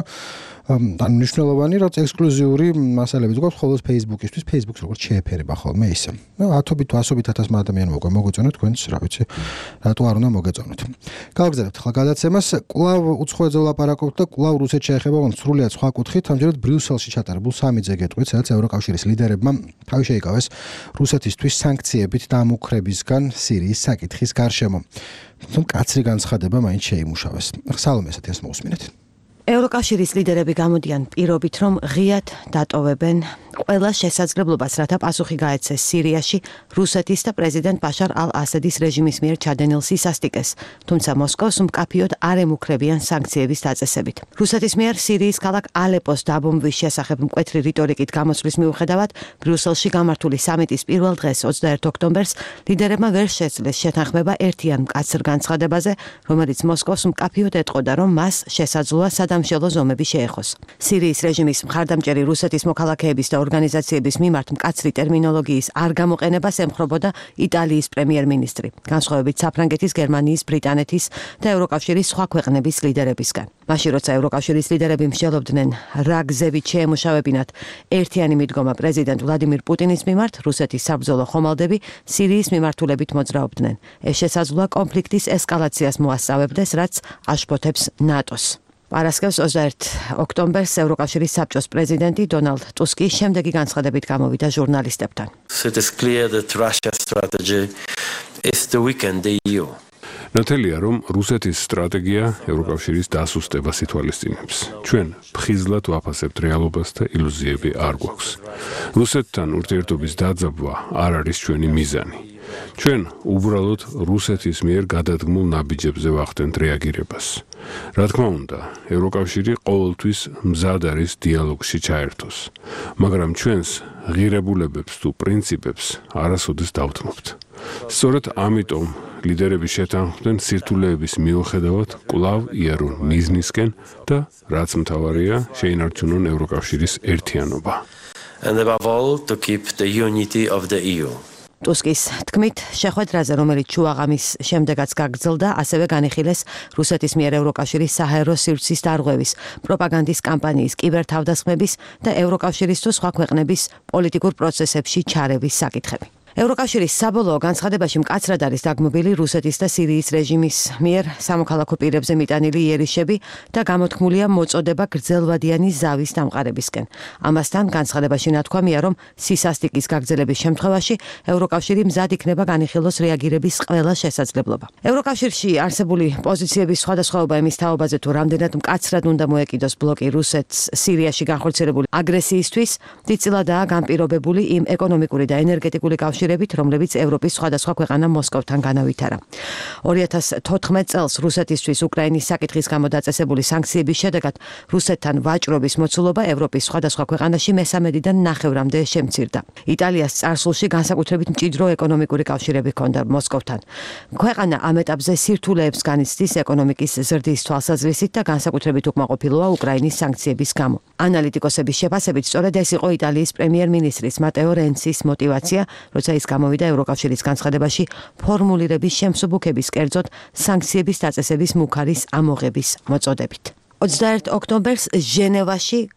ან მნიშვნელოვანი რაც ექსკლუზიური მასალებიც გვაქვს ხოლმე Facebook-ისთვის, Facebook-ს როგორც შეეფერება ხოლმე ისე. ნუ ათობით თუ ასობით ათასმა ადამიანმა უკვე მოგეწონოთ თქვენს, რა ვიცი, რატო არ უნდა მოგეწონოთ. გავაგზავნებთ ახლა გადაცემას, კვლავ უცხოეთზე ვლაპარაკობთ და კვლავ რუსეთს შეეხება სრულიად სხვა კუთხით, ამჯერად ბრიუსელში ჩატარებულ სამი ძეგეტყვით, სადაც ევროკავშირის ლიდერებმა თავი შეიკავეს რუსეთისთვის სანქციებით დამუქრებისგან სირიის საკითხის გარშემო. თუმცა კაცრი განცხადება მაინც შეიმუშავეს. სალომე ესეთი ეს მოусმინეთ. ევროკავშირის ლიდერები გამოდიან პირობით, რომ ღიად დატოვებენ ყველა შესაძლებლობას, რათა პასუხი გაეცეს სირიაში რუსეთის და პრეზიდენტ ბაშარ ალ-ასადის რეჟიმის მიერ ჩადენილ სისასტიკეს, თუმცა მოსკოვს მკაფიოდ არ ემუქრებიან სანქციების დაწესებით. რუსეთის მიერ სირიის ქალაქ ალეპოს დაბომბვის შესახებ მკვეთრი რიტორიკით გამოსვლის მიუხედავად, ბრიუსელში გამართული სამიტის პირველ დღეს ოცდაერთი ოქტომბერს ლიდერებმა ვერ შეძლეს შეთანხმება ერთიან მკაცრ განცხადებაზე, რომელიც მოსკოვს მკაფიოდ ეტყოდა, რომ მას შესაძლოა სადამშელო ზომები შეეხოს. სირიის რეჟიმის მხარდამჭერი რუსეთის მოქალაქეების და ორგანიზაციების მიმართ მკაცრი ტერმინოლოგიის არ გამოყენებას ემხრობოდა იტალიის პრემიერ-მინისტრი, განსხვავებით საფრანგეთის, გერმანიის, ბრიტანეთის და ევროკავშირის სხვა ქვეყნების ლიდერებისგან. მაშინ როცა ევროკავშირის ლიდერები მსჯელობდნენ რა გზებით შეემუშავებინათ ერთიანი მიდგომა პრეზიდენტ ვლადიმირ პუტინის მიმართ, რუსეთის საბრძოლო ხომალდები სირიის მიმართულებით მოძრაობდნენ. ეს შესაძლოა კონფლიქტის ესკალაციას მოასწავებდეს, რაც აშფოთებს ნატოს. Parascevs ოცდაერთი ოქტომბერს ევროკავშირის საბჭოს პრეზიდენტი დონალდ ტუსკი შემდეგი განცხადებით გამოვიდა ჟურნალისტებთან. It is clear that Russia's strategy is to weaken the E U. ნათელია, რომ რუსეთის სტრატეგია ევროკავშირის დასუსტებას ითვალისწინებს. ჩვენ ფხიზლად ვაფასებთ რეალობას და ილუზიები არ გვაქვს. რუსეთთან ურთიერთობის დაძაბვა არ არის ჩვენი მიზანი. ჩვენ უბრალოდ რუსეთის მიერ გადადგმულ ნაბიჯებზე ვახდენთ რეაგირებას. რა თქმა უნდა, ევროკავშირი ყოველთვის მზად არის დიალოგში ჩაერთოს, მაგრამ ჩვენს ღირებულებებს თუ პრინციპებს არასოდეს დავთმობთ. სწორედ ამიტომ ლიდერები შეთანხმდნენ სირთულეების მიუხედავად კვლავ იარონ მიზნისკენ და რაც მთავარია, შეინარჩუნონ ევროკავშირის ერთიანობა. And above all, to keep the unity of the E U. ტუსკის თქმით, შეხვედრაზე, რომელიც შუაღამის შემდეგაც გაგრძელდა, ასევე განიხილეს რუსეთის მიერ ევროკავშირის საჰაერო სივრცის დარღვევის, პროპაგანდის კამპანიის, კიბერთავდასხმების და ევროკავშირის თუ სხვა ქვეყნების პოლიტიკურ პროცესებში ჩარევის საკითხები. ევროკავშირის საბოლოო განცხადებაში მკაცრად არის დაგმობილი რუსეთის და სირიის რეჟიმის მიერ სამოქალაქო პირებზე მიტანილი იერიშები და გამოთქმულია მოწოდება გრძელვადიანი ზავის დამყარებისკენ. ამასთან განცხადებაში ნათქვამია, რომ სისასტიკის გაგრძელების შემთხვევაში ევროკავშირი მზად იქნება განიხილოს რეაგირების ყველა შესაძლებლობა. ევროკავშირში არსებული პოზიციების სხვადასხვაობა იმის თაობაზე, თუ რამდენად მკაცრად უნდა მოეკიდოს ბლოკი რუსეთს სირიაში განხორციელებული აგრესიისთვის, დიდწილადაა განპირობებული იმ ეკონომიკური და ენერგეტიკული კავშირებით, რომლებიც ევროპის სხვადასხვა ქვეყანა მოსკოვთან განავითარა. ორი ათას თოთხმეტ წელს რუსეთისთვის უკრაინის საკითხის გამო დაწესებული სანქციების შედეგად რუსეთთან ვაჭრობის მოცულობა ევროპის სხვადასხვა ქვეყანაში მესამედიდან ნახევრამდე შემცირდა. იტალიას წარსულში განსაკუთრებით მჭიდრო ეკონომიკური კავშირები ჰქონდა მოსკოვთან. ქვეყანა ამ ეტაპზე სირთულეებს განიცდის ეკონომიკის ზრდის თვალსაზრისით და განსაკუთრებით უკმაყოფილოა უკრაინის სანქციების გამო. ანალიტიკოსების შეფასებით, სწორედ ეს იყო იტალიის პრემიერ-მინისტრის მატეო რენცის мотиваცია, როცა ის გამოვიდა ევროკავშირის განცხადებაში ფორმულირების შემსუბუქების კერძოდ სანქციების დაწესების მუქარის ამოღების მოწოდებით. ოცდაერთი ოქტომბერს ჟენევაში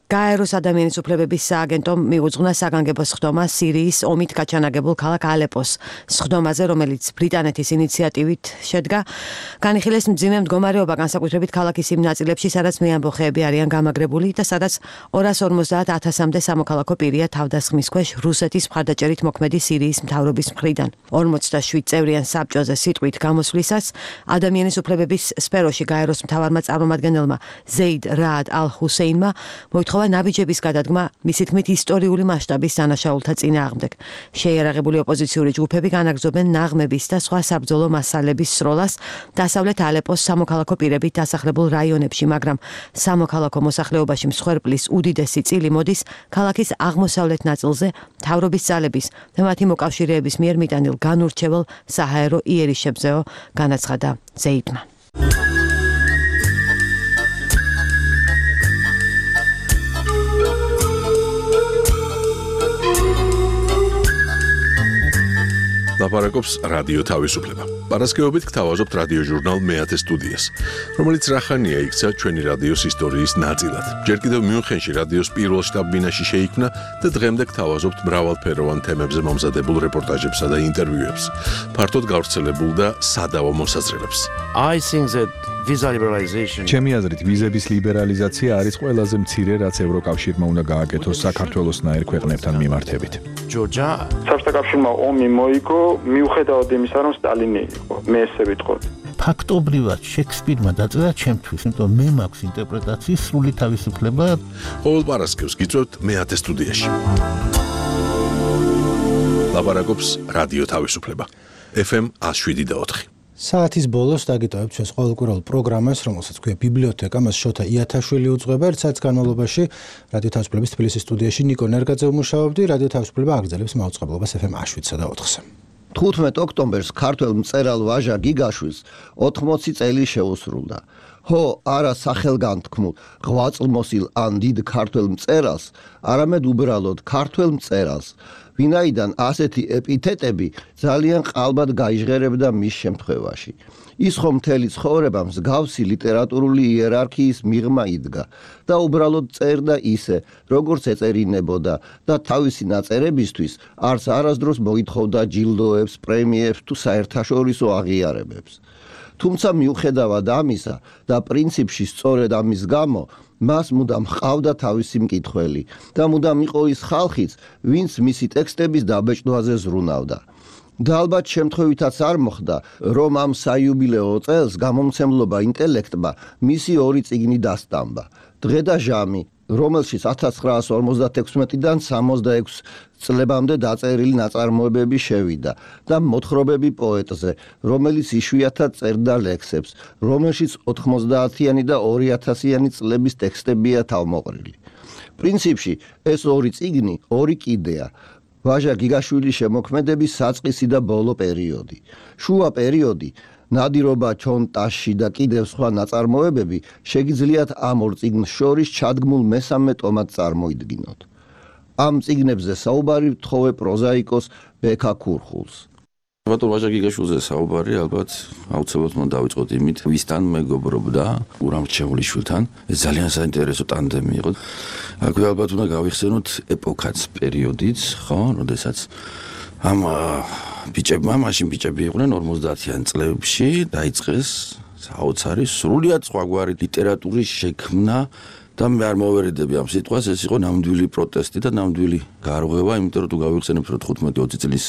გაეროს ადამიანის უფლებების სააგენტომ მიუძღვნა საგანგებო სხდომა სირიის ომით გაჩანაგებულ ქალაქ ალეპოს სხდომაზე, რომელიც ბრიტანეთის ინიციატივით შედგა. განიხილეს მძიმე მდგომარეობა განსაკუთრებით ქალაქის იმ ნაწილებში, სადაც მეამბოხეები არიან გამაგრებული და სადაც ორას ორმოცდაათ ათასამდე სამოქალაქო პირია თავდასხმის ქვეშ რუსეთის მხარდაჭერით მოქმედი სირიის მთავრობის მხრიდან. ორმოცდაშვიდ წევრიან საბჭოზე სიტყვით გამოსვლისას ადამიანის უფლებების სფეროში გაეროს მთავარმა წარმომადგენელმა ზეიდ რაად ალ-ჰუსეინმა მოითხოვა ნაბიჯების გადადგმა მისი თქმით ისტორიული მასშტაბის დანაშაულთა წინააღმდეგ. შეიარაღებული ოპოზიციური ჯგუფები განაგრძობენ ნაღმების და სხვა საბრძოლო მასალების სროლას დასავლეთ ალეპოს სამოქალაქო პირებით დასახლებულ რაიონებში, მაგრამ სამოქალაქო მოსახლეობაში მსხვერპლის უდიდესი წილი მოდის ქალაქის აღმოსავლეთ ნაწილზე მთავრობის ძალების და მათი მოკავშირეების მიერ მიტანილ განურჩევალ საჰაერო იერიშებზეო, განაცხადა ზეიდმა. ლაპარაკობს რადიო თავისუფლება. პარასკევობით გთავაზობთ რადიო ჟურნალ მეათე სტუდიას, რომელიც რახანია იქცა ჩვენი რადიოს ისტორიის ნაწილად. ჯერ კიდევ მიუნხენში რადიოს პირველ შტაბ-ბინაში შეიქმნა და დღემდე გთავაზობთ მრავალფეროვან თემებზე მომზადებულ რეპორტაჟებსა და ინტერვიუებს, ფართოდ გავრცელებულ და სადავო მოსაზრებებს. I think that visa liberalization ჩემი აზრით ვიზების ლიბერალიზაცია არის ყველაზე მცირე, რაც ევროკავშირმა უნდა გააკეთოს საქართველოსნაირ ქვეყნებთან მიმართებით. ჯორჯა საბჭოთა კავშირმა ომი მოიგო მიუხედავად იმისა, რომ სტალინი იყო. მე ესე ვიტყოდი. ფაქტობრივად შექსპირმა დაწერა ჩემთვის, იმიტომ მე მაქვს ინტერპრეტაციის სრული თავისუფლება. ყოველ პარასკევს გიწევთ მეათე სტუდიაში. ლაპარაკობს რადიო თავისუფლება. ეფ ემ εκατო შვიდ და ოთხი. საათის ბოლოს დაგიტოვებთ ჩვენს ყოველკვირეულ პროგრამას, რომელსაც ქვია ბიბლიოთეკა, მას შოთა იათაშვილი უძღვება. ერთ საათის განმავლობაში რადიო თავისუფლების თბილისის სტუდიაში ნიკო ნერგაძე ვმუშაობდი. რადიო თავისუფლება აგრძელებს მაუწყებლობას ეფ ემ εκατო შვიდსა და ოთხზე. თხუთმეტ ოქტომბერს ქართველ მწერალ ვაჟა გიგაშვილს ოთხმოცი წელი შეუსრულდა. ჰო, არა სახელგანთქმულ, ღვაწლმოსილ ან დიდ ქართველ მწერალს, არამედ უბრალოდ ქართველ მწერალს, ვინაიდან ასეთი ეპითეტები ძალიან ყალბად გაიჟღერებდა მის შემთხვევაში. ის ხომ მთელი ცხოვრება მსგავსი ლიტერატურული იერარქიის მიღმა იდგა და უბრალოდ წერდა ისე, როგორც ეწერინებოდა და თავისი ნაწერებისთვის არც არასდროს მოითხოვდა ჯილდოებს, პრემიებს თუ საერთაშორისო აღიარებებს. თუმცა მიუხედავად ამისა და პრინციპში სწორედ ამის გამო მას მუდამ ჰყავდა თავისი მკითხველი და მუდამ იყო ის ხალხიც, ვინც მისი ტექსტების დაბეჭდვაზე ზრუნავდა. და ალბათ შემთხვევითაც არ მოხდა, რომ ამ საიუბილეო წელს გამომცემლობა ინტელექტმა მისი ორი წიგნი დასტამბა. დღე და ჟამი, რომელშიც ათას ცხრაასი ორმოცდათექვსმეტიდან სამოცდაექვსი წლებამდე დაწერილი ნაწარმოებები შევიდა და მოთხრობები პოეტზე, რომელიც იშვიათად წერდა ლექსებს, რომელშიც ოთხმოცდაათიანი და ორი ათასიანი წლების ტექსტებია თავმოყრილი. პრინციპში ეს ორი წიგნი ორი კიდეა. ვაჟა გიგაშვილის შემოქმედების საწყისი და ბოლო პერიოდი. შუა პერიოდი, ნადირობა ჩონტაში და კიდევ სხვა ნაწარმოებები შეგიძლიათ ამ ორ წიგნს შორის ჩადგმულ მესამე ტომად წარმოიდგინოთ. ამ წიგნებზე საუბარი ვთხოვე პროზაიკოს ბექა ქურხულს. ბატონ ვაჟა გიგაშვილზე საუბარი ალბათ აუცილებლად უნდა დავიწყოთ იმით, ვისთან მეგობრობდა გურამ რჩეულიშვილთან. ეს ძალიან საინტერესო ტანდემი იყო. აქვე ალბათ უნდა გავიხსენოთ ეპოქაც, პერიოდიც, ხო, როდესაც ამ ბიჭებმა, მაშინ ბიჭები იყვნენ ორმოცდაათიან წლებში, დაიწყეს საოცარი სრულიად სხვაგვარი ლიტერატურის შექმნა და მე არ მოვერიდები ამ სიტყვას, ეს იყო ნამდვილი პროტესტი და ნამდვილი გარღვევა, იმიტომ რომ თუ გავიხსენებთ რომ თხუთმეტი ოცი წლის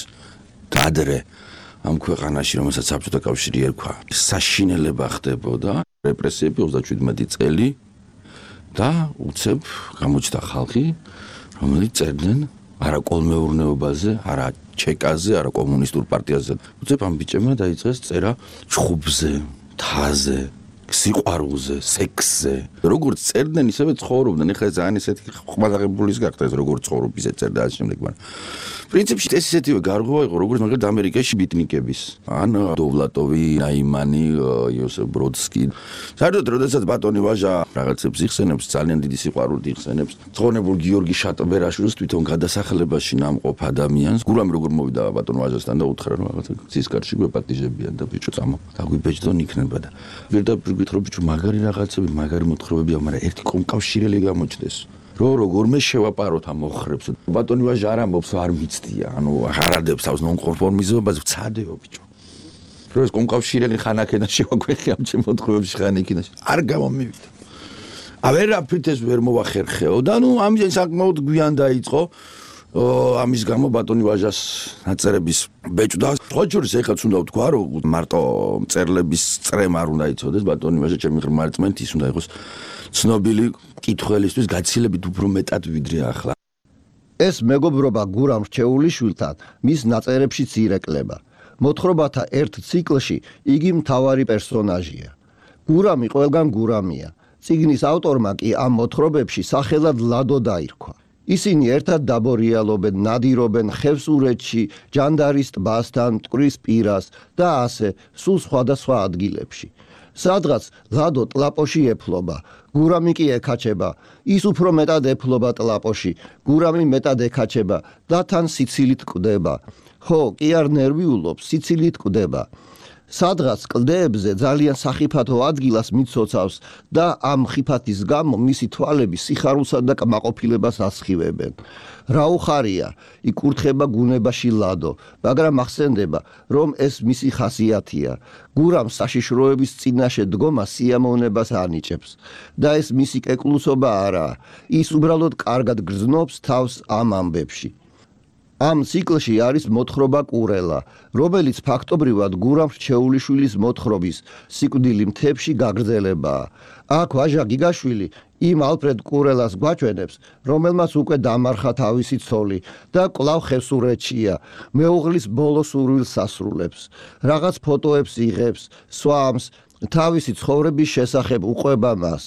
ადრე ამ ქვეყანაში, რომელსაც საბჭოთა კავშირი ერქვა, საშინელება ხდებოდა, რეპრესიები ოცდაშვიდმეტი წელი და უცებ გამოჩნდა ხალხი, რომელიც წერდნენ არა კოლმეურნეობაზე, არა ჩეკაზე, არა კომუნისტურ პარტიაზე. უცებ ამ ბიჭებმა დაიწყეს წერა ჩხუბზე, თაზე, სიყვარულზე, სექსზე. როგორც წერდნენ, ისევე ცხოვრობდნენ. ეხლა ძალიან ისეთი ხმადაღებულის გახდა ეს როგორც ცხოვრობ, ისე წერდა ამ შემდეგ, მაგრამ პრინციპში ეს ისეთივე გარღვევა იყო, როგორც მაგალითად ამერიკაში ბიტნიკების. ან დოვლატოვი, ნაიმანი, იოსებ ბროდსკი. საერთოდ, როდესაც ბატონი ვაჟა რაღაცებს იხსენებს, ძალიან დიდი სიყვარულით იხსენებს. ცხონებულ გიორგი შატბერაშვილს თვითონ გადასახლებაში ნამყოფ ადამიანს, გურამ როგორ მოვიდა ბატონ ვაჟასთან და უთხრა რომ რაღაცა ცისკარში გვეპატიჟებიან და ბიჭო წამო. დაგვიბეჭდონ იქნება და პირდაპირ გითხრობ ბიჭო, მაგარი რაღაცები, მაგარი მოთხრობებია, მაგრამ ერთი კომკავშირელი გამოჩნდეს. რო როგორმე შევაპაროთ ამ მოხრებს. ბატონი ვაჟა არ ამბობს არ მიცდია, ანუ აღარადებს თავს ნონკონფორმიზმობას, ვცადეო ბიჭო. რო ეს კონკავშირელი ხანაკენა შევაგვეხი ამ ჩემ მოთხოვებში ხანიკინაში. არ გამომივიდა. ავერაფრით ეს ვერ მოვახერხეო და ნუ ამის საკმაოდ გვიან დაიწყო ამის გამო ბატონი ვაჟას ნაწერების ბეჭდა. სხვა შორის ეხაც უნდა ვთქვა, რომ მარტო მწერლების წრემ არ უნდა იცოდეს, ბატონი ვაჟა ჩემი ღრმა რწმენით ის უნდა იყოს ცნობილი კითხველისთვის გაცილებით უფრო მეტად ვიდრე ახლა. ეს მეგობრობა გურამ რჩეულიშვილთან მის ნაწერებშიც ირეკლება. მოთხრობათა ერთ ციკლში იგი მთავარი პერსონაჟია. გურამი ყველგან გურამია. წიგნის ავტორმა კი ამ მოთხრობებში სახელად ლადო დაირქვა. ისინი ერთად დაბორიალობენ, ნადირობენ ხევსურეთში, ჯანდარის ტბასთან, მტკვრის პირას და ასე სულ სხვადასხვა ადგილებში. სადღაც ლადო ტლაპოში ეფლობა, გურამი კი ეკაჩება, ის უფრო მეტად ეფლობა ტლაპოში, გურამი მეტად ეკაჩება და თან სიცილით კვდება. ხო, კი არ ნერვიულობს, სიცილით კვდება. სადღაც კლდეებზე ძალიან სახიფათო ადგილას მიცოცავს და ამ ხიფათის გამო მისი თვალები სიხარულსა და კმაყოფილებას ასხივებენ. რა უხარია, იკურთხება გუნებაში ლადო, მაგრამ ახსენდება, რომ ეს მისი ხასიათია. გურამ საშიშროების წინაშე დგომა სიამოვნებას ანიჭებს და ეს მისი კეკლუსობა არაა. ის უბრალოდ კარგად გრძნობს თავს ამ ამბებში. ამ ციკლში არის მოთხრობა კურელა, რომელიც ფაქტობრივად გურამ რჩეულიშვილის მოთხრობის სიკვდილი მთებში გაგრძელებაა. აქ ვაჟა გიგაშვილი იმ ალფრედ კურელას გვაჩვენებს, რომელმაც უკვე დამარხა თავისი ცოლი და კვლავ ხევსურეთშია, მეუღლის ბოლო სურვილს ასრულებს. რაღაც ფოტოებს იღებს, სვამს, თავისი ცხოვრების შესახებ უყვება მას.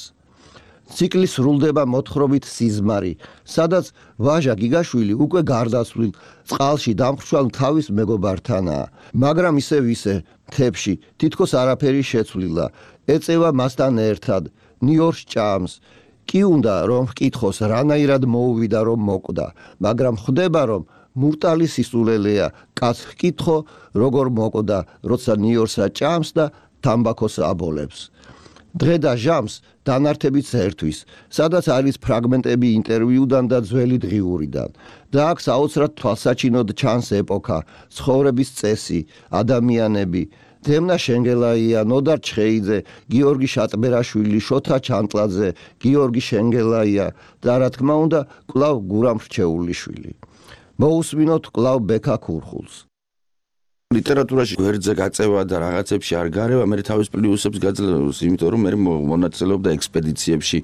ციკლი სრულდება მოთხრობით სიზმარი, სადაც ვაჟა გიგაშვილი უკვე გარდაცვლილ წყალში დამხრჩვალ თავის მეგობართანაა, მაგრამ ისევ ისე მთებში თითქოს არაფერი შეცვლილა, ეწევა მასთან ერთად, ნიორს ჭამს. კი უნდა რომ ვკითხოს რანაირად მოუვიდა რომ მოკვდა, მაგრამ ხვდება რომ მურტალი სისულელეა, კაც ვკითხო როგორ მოკვდა, როცა ნიორსა ჭამს და თამბაქოს აბოლებს. დღე და ჟამს დანართებით ერთვის, სადაც არის ფრაგმენტები ინტერვიუდან და ძველი დღიურიდან. და აქ საოცრად თვალსაჩინოდ ჩანს ეპოქა, ცხოვრების წესი, ადამიანები. დემნა შენგელაია, ნოდარ ჩხეიძე, გიორგი შატბერაშვილი, შოთა ჩანტლაძე, გიორგი შენგელაია და რა თქმა უნდა, კვლავ გურამ რჩეულიშვილი. მოусმინოთ კვლავ ბექა ქურხულს. ლიტერატურაში გვერდზე გაწევა და რაღაცებში არ გარევა, მე თავის პლუსებს გაძლევს, იმიტომ რომ მე მონაწილეობდა ექსპედიციებში.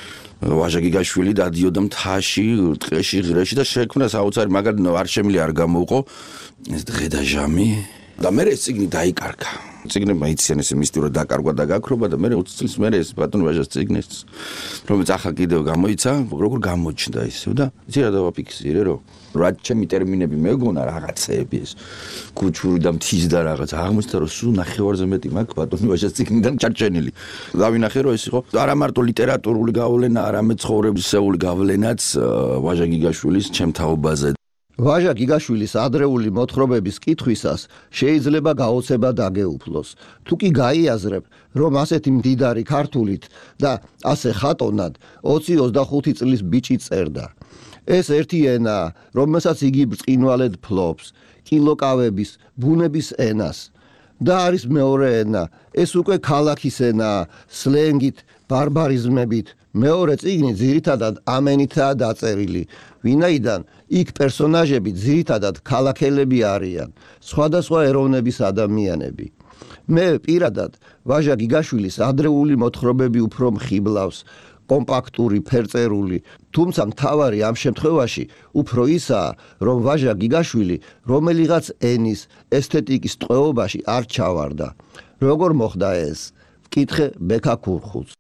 ვაჟა გიგაშვილი დადიოდა მთაში, ტყეში, ღრეში და შექმნა საოცარი, მაგრამ არ შემილი არ გამოუყო ეს დღე და ჟამი და მე ეს წიგნი დაიკარგა. წიგნებმა იციან ესე მისტიურად დაკარგვა და გაქრობა და მე ოცი წლის მერე ეს ბატონ ვაჟას წიგნიც რომელიც ახლა კიდევ გამოიცა, როგორ გამოჩნდა ისე და იცი რა დავაფიქსირე რომ რა ჩემი ტერმინები მეგონა რაღაცეები ეს კუჩური და მთის და რაღაც აღმოჩნდა რომ სულ ნახევარზე მეტი მაქვს ბატონ ვაჟას წიგნიდან ჩარჩენილი. დავინახე რომ ეს იყო არა მარტო ლიტერატურული გავლენა, არამედ ცხოვრებისეული გავლენაც ვაჟა გიგაშვილის ჩემ თაობაზე. ვაჟა გიგაშვილის ადრეული მოთხრობების კითხვისას შეიძლება გაოცება დაგეუფლოს. თუ კი გაიაზრებ, რომ ასეთი მდიდარი ქართულით და ასე ხატონად ოცი ოცდახუთი წლის ბიჭი წერდა. ეს ერთი ენაა, რომელსაც იგი ბრწყინვალედ ფლობს, კილოკავების, ბუნების ენას. და არის მეორე ენა, ეს უკვე ქალაქის ენაა, სლენგით, ბარბარიზმებით. მეორე წიგნი ძირითადად ამენითაა დაწერილი, ვინაიდან იქ პერსონაჟები ძირითადად ქალაქელები არიან, სხვადასხვა ეროვნების ადამიანები. მე პირადად ვაჟა გიგაშვილის ადრეული მოთხრობები უფრო მხიბლავს, კომპაქტური, ფერწერული, თუმცა მთავარი ამ შემთხვევაში უფრო ისაა, რომ ვაჟა გიგაშვილი რომელიღაც ენის, ესთეტიკის ტყვეობაში არ ჩავარდა. როგორ მოხდა ეს? ვკითხე ბექა ქურხულს.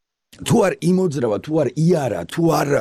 თუ არ იმოძრავა, თუ არ იარა, თუ არ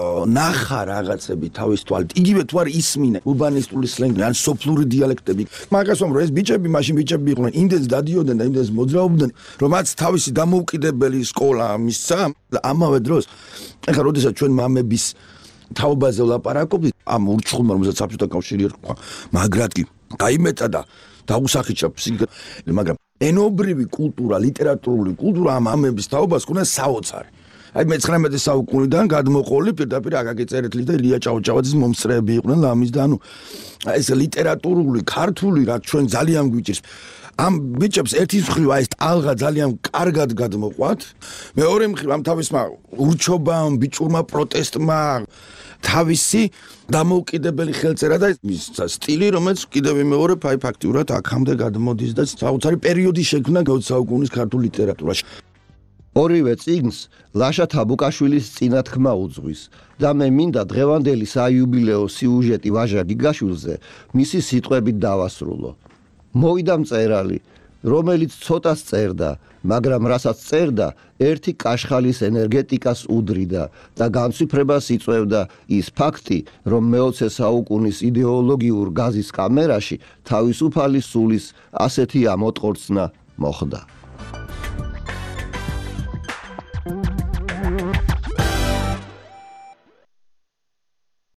ნახა რაღაცები თავის თვალით, იგივე თუ არ ისმინე ურბანისტული სლენგი, ან სოფლური დიალექტები. მაგას ვამბობ, ეს ბიჭები მაშინ ბიჭები იყვნენ, იმდენს დადიოდნენ და იმდენს მოძრაობდნენ, რომ მათ თავისი დამოუკიდებელი სკოლა მისცა და ამავე დროს, ეხლა როდესაც ჩვენ მამების თაობაზე ვლაპარაკობთ, ამ ურჩხულმა, რომელსაც საბჭოთა კავშირი ერქვა, მაგრად კი გაიმეტა და დაუსახიჩა ფსიქიკა, მაგრამ ენობრივი კულტურა, ლიტერატურული კულტურა ამ ამების თაობას ქონდა საოცარი. აი მეცხრამეტე საუკუნიდან გადმოყოლი პირდაპირ აკაკი წერეთლის და ილია ჭავჭავაძის მომსწრეები იყვნენ ლამის და ანუ ეს ლიტერატურული ქართული რაც ჩვენ ძალიან გვიჭირს ამ ბიჭებს ერთის მხრივ აი ეს ტალღა ძალიან კარგად გადმოყვათ მეორე მხრივ ამ თავისმა ურჩობამ ბიჭურმა პროტესტმა თავისი დამოუკიდებელი ხელწერა და ის სტილი რომელიც კიდევ ვიმეორებ აი ფაქტიურად აქამდე გადმოდის და საოცარი პერიოდი შექმნა საუკუნის ქართულ ლიტერატურაში ორივე წიგნს ლაშა თაბუკაშვილის წინათქმა უძღვის და მე მინდა დღევანდელი საიუბილეო სიუჟეტი ვაჟა გიგაშვილზე მისი სიტყვებით დავასრულო მოვიდა მწერალი რომელიც ცოტას წერდა მაგრამ რასაც წერდა ერთი კაშხალის ენერგეტიკას უდრიდა და განცვიფრებას იწვევდა ის ფაქტი რომ მეოცე საუკუნის იდეოლოგიურ გაზის კამერაში თავისუფალი სულის ასეთი ამოტყორცნა მოხდა